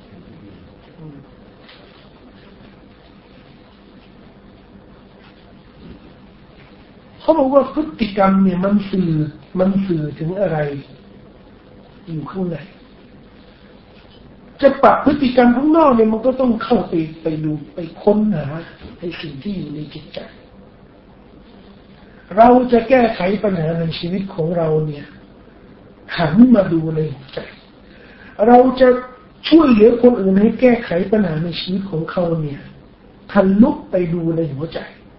เขาบอกว่าพฤติกรรมเนี่ยมันสื่อถึงอะไรอยู่ข้างในจะปรับพฤติกรรมข้างนอกเนี่ยมันก็ต้องเข้าไปดูไปค้นหาไอ้สิ่งที่อยู่ในจิตใจเราจะแก้ไขปัญหาในชีวิตของเราเนี่ยหันมาดูในใจเราจะช่วยเหลือคนอื่นให้แก้ไขปัญหาในชีวิตของเขาเนี่ยทะลุไปดูในหัวใจ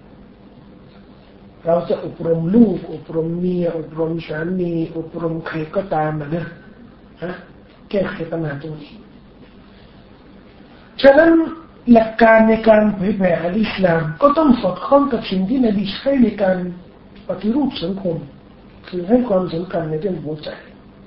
เราจะอบรมลูกอบรมเมียอบรมสามีอบรมใครก็ตามนะแก้ไขปัญหาตรงนี้ฉะนั้นหลักการในการเผยแผ่อัลอิสลามก็ต้องสอดคล้องกับสิ่งที่นบีใช้ในการปฏิรูปสังคมคือให้ความสำคัญในเรื่องหัวใจ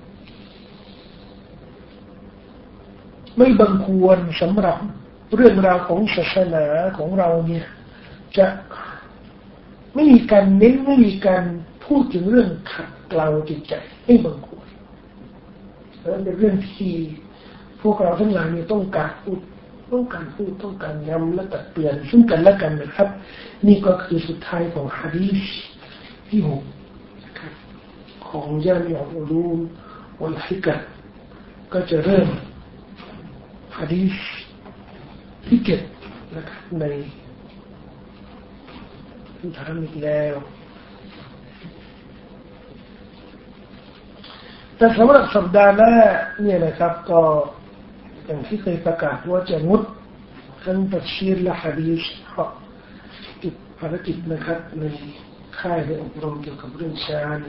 ไม่บังควรสำหรับเรื่องราวของศาสนาของเราเนี่ยจะไม่มีการเน้นไม่มีการพูดถึงเรื่องขัดเกลาจิตใจไม่บังควรและเป็นเรื่องที่พวกเราทั้งหลายเนี่ยต้องการพูดต้องการย้ำและตักเตือนซึ่งกันและกันนะครับนี่ก็คือสุดท้ายของหะดีษที่6นะครับของญามิอัลอุลูมวัลฮิกะมก็จะเริ่มหะดีษที่7นะครับในถามอีกแล้วแต่สำหรับสัปดาห์หน้าเนี่ยนะครับก็อย่างที่เคยประกาศว่าจะงดทั้งตัฟซีรและหะดีษเพราะติดภารกิจนะครับในค่ายได้อบรมเกี่ยวกับเรื่องฌาน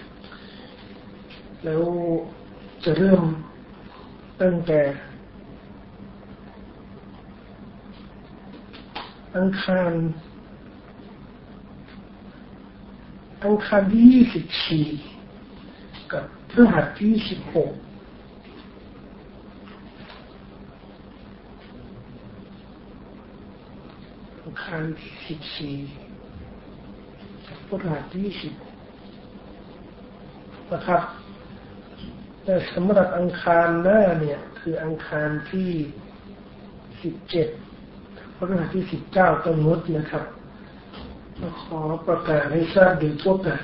แล้วจะเริ่มตั้งแต่อังคารที่24กับพฤหัสที่16อังคารที่14พฤหัสที่16นะครับแต่สำหรับอังคารหน้าเนี่ยคืออังคารที่17พฤหัสที่19ต้องงดนะครับขอประกาศให้ทราบโดยทั่วกัน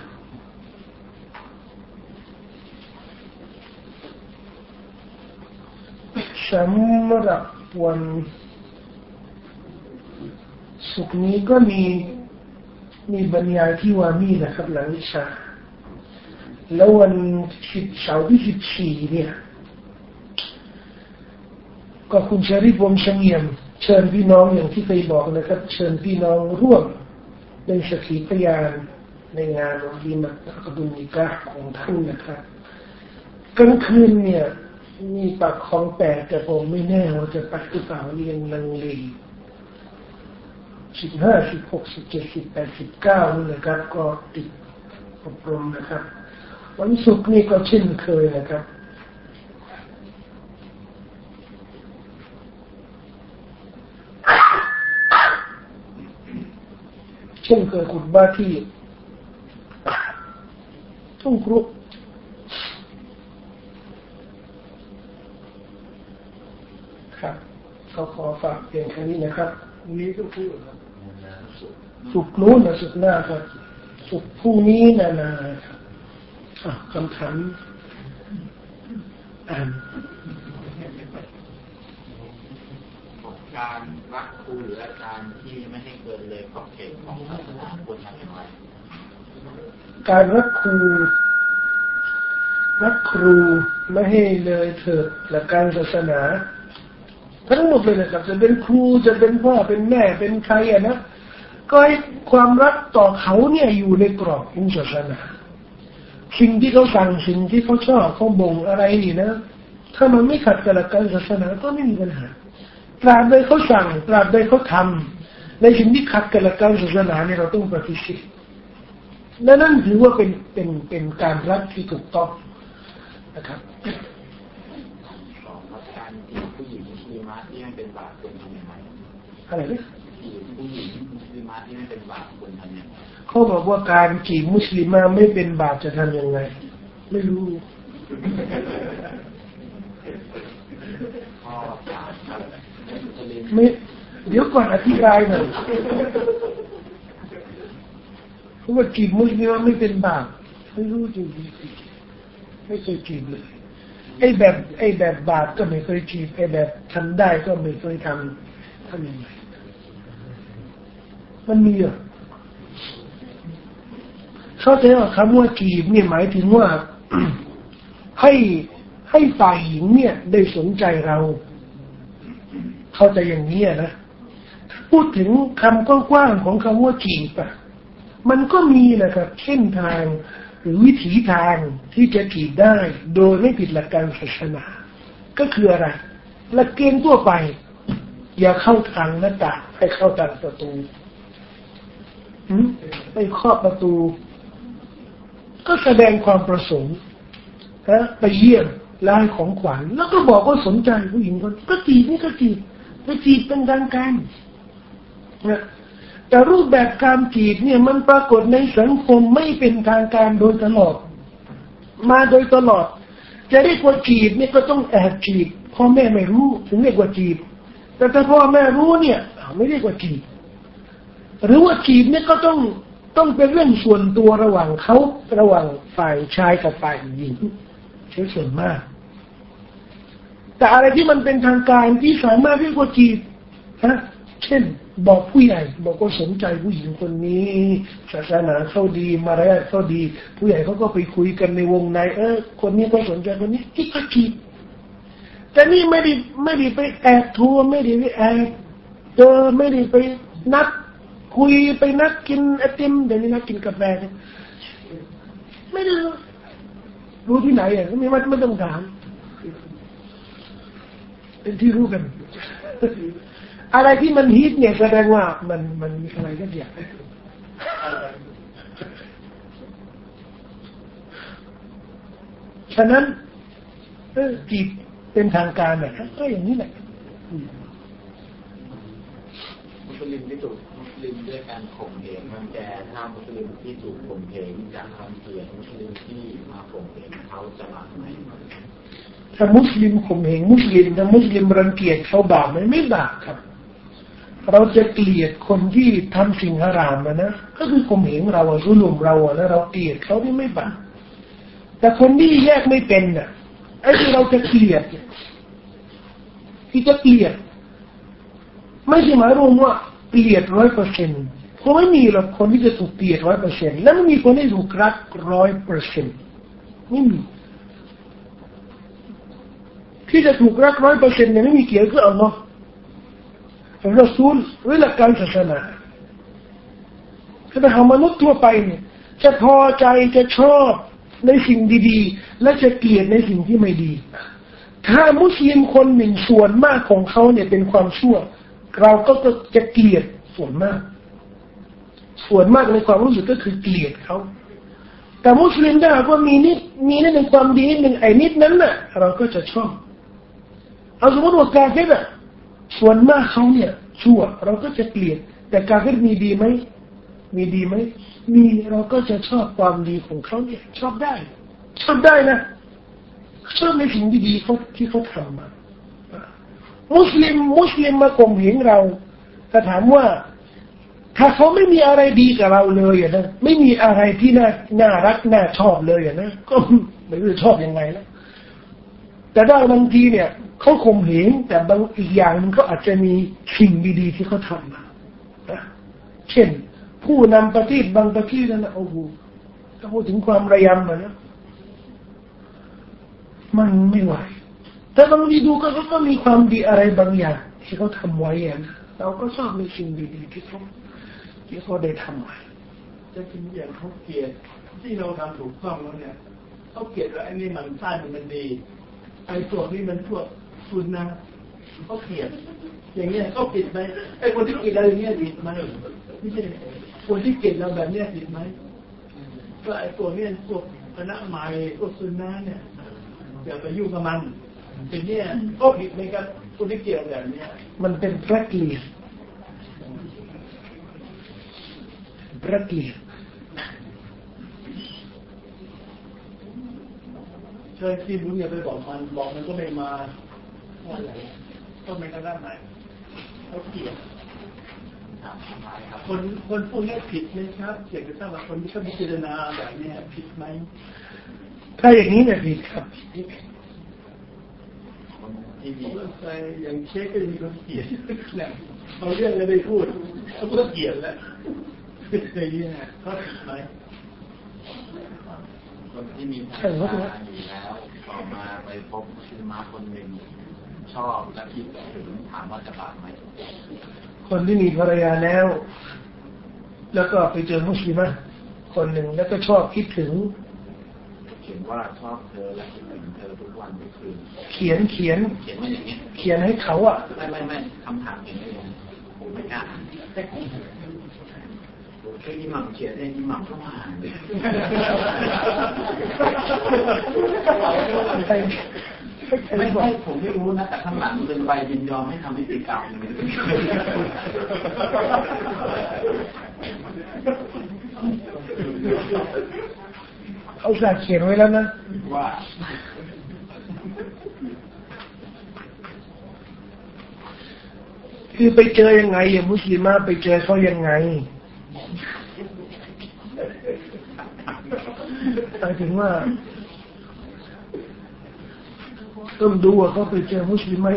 สำหรับวันศุกร์นี้ก็มีบรรยายที่วามีนะครับหลังอิชาแล้ววันเสาร์ที่14เนี่ยก็คุณชริฟวงศ์เฉงี่ยมเชิญพี่น้องอย่างที่เคยบอกนะครับเชิญพี่น้องร่วมเป็นสักขีพยานในงานวันดีมัตตะบุญนิกะของท่านนะครับกลางคืนเนี่ยมีปากของแปดแต่ผมไม่แน่ว่าจะไปหรือเปล่ายังลังเล15 16 17 18 19นี่นะครับก็ติดอบรมนะครับวันศุกร์นี่ก็เช่นเคยนะครับเช่นเคยขุดบ้าที่ต้องครุครับเขาขอฝากเพียงแค่นี้นะครับ
นี้ก็พูดครับ
ศุกร์นู้นนะศุกร์หน้าครับศุกร์พรุ่งนี้นะครับคำถาม
การรักครูหรืออาจารย์ที่ไม่ให้เกินเลยขอบเขตของศาสนาควรทำอย่างไร
การรักครูไม่ให้เลยเถิดหลักการศาสนาทั้งหมดเลยนะครับจะเป็นครูจะเป็นพ่อเป็นแม่เป็นใครนะก็ให้ความรักต่อเขาเนี่ยอยู่ในกรอบของศาสนาสิ่งที่เขาสั่งสิ่งที่เขาชอบเขาบ่งอะไรนี่นะถ้ามันไม่ขัดกับหลักการศาสนาก็ไม่มีปัญหาตราบใดเขาสั่งตราบใดเขาทำในสิ่งที่ขัดกับหลักการศาสนาเนี่ยเราต้องปฏิเสธและนั่นถือว่าเป็นการรักที่ถูกต้องนะครับ
การจีบผู้หญิงมุสลิมที่ไม่เป็นบาปควรทำยังไง
อะไรนะ
จีบผู้หญิงมุสลิมที่ไม่เป็นบาปควรทำยังไง
เขาบอกว่าการจีบมุสลิมไม่เป็นบาปจะทำยังไงไม่รู้ไม่เดี๋ยวก่อนอธิบายหน่อยเพราะว่าจีบมุสลิมไม่เป็นบาปไม่รู้จริงๆไม่เคยจีบเลยไอ้แบบบาปก็ไม่เคยจีบไอ้แบบทำได้ก็ไม่เคยทำยังไงมันมีอ่ะเข้าใจว่าคำว่าจีบเนี่ยหมายถึงว่า ให้ฝ่ายหญิงเนี่ยได้สนใจเราเข้าใจอย่างนี้นะพูดถึงคำกว้างๆของคำว่าจีบอ่ะมันก็มีนะครับเส้นทางหรือวิถีทางที่จะจีบได้โดยไม่ผิดหลักการศาสนาก็คืออะไรหลักเกณฑ์ทั่วไปอย่าเข้าทางหน้าต่างให้เข้าทางประตูไปเคาะประตูก็แสดงความประสงค์ไปเยี่ยมแล้วให้ของขวัญแล้วก็บอกว่าสนใจผู้หญิงคนก็จีบนี่ก็จีบไปจีบเป็นทางการนะแต่รูปแบบการจีบเนี่ยมันปรากฏในสังคมไม่เป็นทางการโดยตลอดมาโดยตลอดจะเรียกว่าจีบเนี่ยก็ต้องแอบจีบพ่อแม่ไม่รู้ถึงเรียกว่าจีบแต่ถ้าพ่อแม่รู้เนี่ยไม่เรียกว่าจีบหรือว่าจีบเนี่ยก็ต้องเป็นเรื่องส่วนตัวระหว่างเขาระหว่างฝ่ายชายกับฝ่ายหญิงใช้ส่วนมากแต่อะไรที่มันเป็นทางการที่สามารถเรียกว่าจีบเช่นบอกผู้ใหญ่บอกว่าสนใจผู้หญิงคนนี้ศาสนาเขาดีมารยาทเขาดีผู้ใหญ่เขาก็ไปคุยกันในวงในคนนี้ก็สนใจคนนี้ที่ก็จีบแต่นี่ไม่ได้ไปแอบทัวร์ไม่ได้ไปแอบเจอไม่ได้ไปนัดคุยไปนักกินไอติมเดี๋ยวนี้นักกินกาแฟไม่ได้รู้ที่ไหนอ่ะไม่ต้องถามเป็นที่รู้กันอะไรที่มันฮิตเนี่ยแสดงว่ามันมีอะไรก็อย่างฉะนั้นจีบเป็นทางการเนี่ยก็อย่างนี้แหละ
มุสลิมที่ถูกมุสลิมด้วยการข่มเหงมันแก่ถ้ามุสลิมที่ถูกข่มเหงจากคำเตือนมุสลิมที่มาข่มเหงเขาจะบาปไหม
ถ้ามุสลิมข่มเหงมุสลิมถ้ามุสลิมรังเกียจเขาบาปไหมไม่บาปครับเราจะเกลียดคนที่ทำสิ่งฮารามนะก็คือข่มเหงเรารุลุ่มเราแล้วเราเกลียดเขาที่ไม่บาปแต่คนที่แยกไม่เป็นน่ะไอ้ที่เราจะเกลียดที่จะเกลียดไม่ใช่หมายรวมว่าเกลียด100%เพราะไม่มีหรอกคนที่จะถูกเกลียด100%และไม่มีคนที่ถูกรัก100%ไม่มีที่จะถูกรัก100%เนี่ยไม่มีเกี่ยวกับอัลลอฮ์พระรอซูลหรือหลักการศาสนาแต่หามนุษย์ทั่วไปเนี่ยจะพอใจจะชอบในสิ่งดีๆและจะเกลียดในสิ่งที่ไม่ดีถ้ามุสลิมคนหนึ่งส่วนมากของเขาเนี่ยเป็นความชั่วเราก็จะเกลียดส่วนมากในความรู้สึกก็คือเกลียดเขาแต่มุสลิมถ้าหากว่ามีนิดหนึ่งความดีนิดหนึ่งไอ้นิดนั้นน่ะเราก็จะชอบเอาสมมติว่ากาเฟรส่วนมากเขาเนี่ยชั่วเราก็จะเกลียดแต่กาเฟรมีดีไหมมีเราก็จะชอบความดีของเขาเนี่ยชอบได้นะชอบในสิ่งดีๆที่เขาทำมามุสลิมมาข่มเหงเราถ้าถามว่าถ้าเขาไม่มีอะไรดีกับเราเลยนะไม่มีอะไรที่น่ารักน่าชอบเลยนะก็ไม่รู้ชอบยังไงแล้วแต่ได้บางทีเนี่ยเขาข่มเหงแต่บางอีกอย่างนึงเขาอาจจะมีสิ่งดีๆที่เขาทำมาเช่นผู้นำประเทศบางประเทศนะโอ้โหถ้าพูดถึงความระยำนะมันไม่ไหวแต่บางทีดูก็มีความดีอะไรบางอย่างที่เขาทำไว้นะเราก็ชอบในสิ่งดีๆที่เขาได้ทำไว้
จะเป็นอย่างเขาเกลียดที่เราทำถูกต้องแล้วเนี่ยเขาเกลียดว่าไอ้นี่มันใช่มันดีไอ้พวกนี้มันพวกคุณนะเขาเกลียดอย่างเงี้ยเขาผิดไหมไอ้คนที่เกลียดอะไรอย่างเงี้ยผิดไหมไม่ใช่คนที่เกลียดเราแบบเนี้ยผิดไหมก็ไอ้พวกนี้พวกคณะใหม่พวกซุนนะเนี่ยอย่าไปยุ่งกับมันเป็นเนี่ยก็ผิดไหมครับคนที่เกลียดแบบเนี้ย
มันเป็นแบล็คลิสต์
ใช่ที่มึงอย่าไปบอกมันก็ไม่มาก็ไม่กระด้างไหนเขาเกลียดคนพวกนี้ผิดไหมครับเกี่ยวกับทราบว่าคนที่เขาพิจารณาแบบนี้ผิดไหม
ถ้าอย่างนี้เนี่ยผิดครับ
ผมก็ใจอย่างเช็คก็มีคนเกลียดเนี่ยเอาเรื่องอะไรไปพูดเขาก็เกลียดแล้วในนี้เขาผิดไหม
คนที่มีภรรยาอยู่แล้วต่อมาไปพบมุสลิมคนหนึ่งชอบและคิดถึงถามว่าจะบาปไหม
คนที่มีภรรยาแล้วก็ไปเจอมุสลิมคนหนึ่งแล้วก็ชอบคิดถึง
เขียนว่าชอบเธอและคิดถึงเธอทุกวันทุกคืน
เขียน
มาอย่างนี้
เขียนให้เขาอ่ะ
ไม่คำถามเขียนไม่ลงผมไม่กล้าคืออิหมัมเขียนเองอิหมัมก็มาอ่านไม่ผมไม่รู้นะแต่ข้างหลังเป็นใบยินยอมให้ทำพิธีกรรม
เขาสั่งเขียนไว้แล้วนะ
ว่า
คือไปเจอยังไงอย่างมุสลิมไปเจอเขายังไงหมายถึงว่าต้องดูว่าเขาไปเจอมุสลิมไหม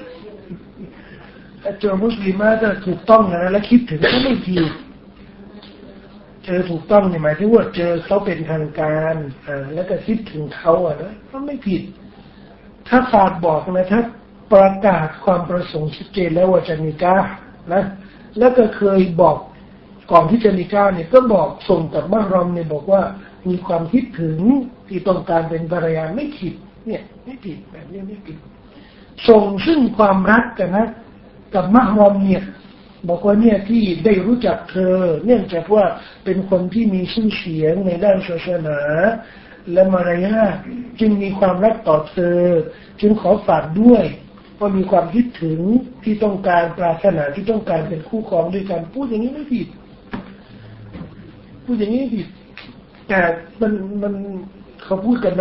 ถ้าเจอมุสลิมจะถูกต้องนะและคิดถึงก็ไม่ผิดเจอถูกต้องเนี่ยหมายถึงว่าเจอเขาเป็นทางการแล้วก็คิดถึงเขานะก็ไม่ผิดถ้าฝากบอกนะถ้าประกาศความประสงค์ชัดเจนแล้วว่าจะมีกานะแล้วก็เคยบอกก่อนที่จะนิกาเนี่ยก็บอกส่งกับมะรอมเนี่ยบอกว่ามีความคิดถึงที่ต้องการเป็นภรรยาไม่ผิดเนี่ยไม่ผิดแบบนี้ไม่ผิดส่งซึ่งความรักกันนะกับมะรอมเนี่ยบอกว่าเนี่ยที่ได้รู้จักเธอเนื่องจากว่าเป็นคนที่มีชื่อเสียงในด้านศาสนาและมารยาทจึงมีความรักต่อเธอจึงขอฝากด้วยว่ามีความคิดถึงที่ต้องการปรารถนาที่ต้องการเป็นคู่ครองด้วยกันพูดอย่างนี้ไม่ผิดพูดอย่างนี้ผิดแต่มันเขาพูดกันไหม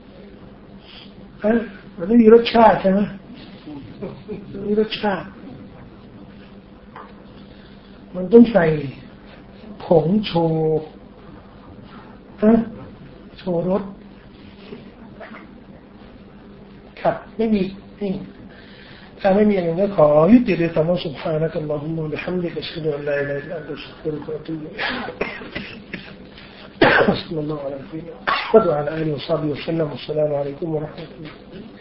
มันไม่มีรสชาติใช่ไหมไม่มีรสชาติมันต้องใส่ผงโชว์โชว์รสครับไม่มีถ้าไม่มีอย่างนี้ขอยุติด้วยคำว่า سبحانك اللهم وبحمدك أشهد أن لا إله إلا أنت أستغفرك وأتوب إليك صلى الله على نبينا محمد وعلى آله وصحبه وسلم والسلام عليكم ورحمة الله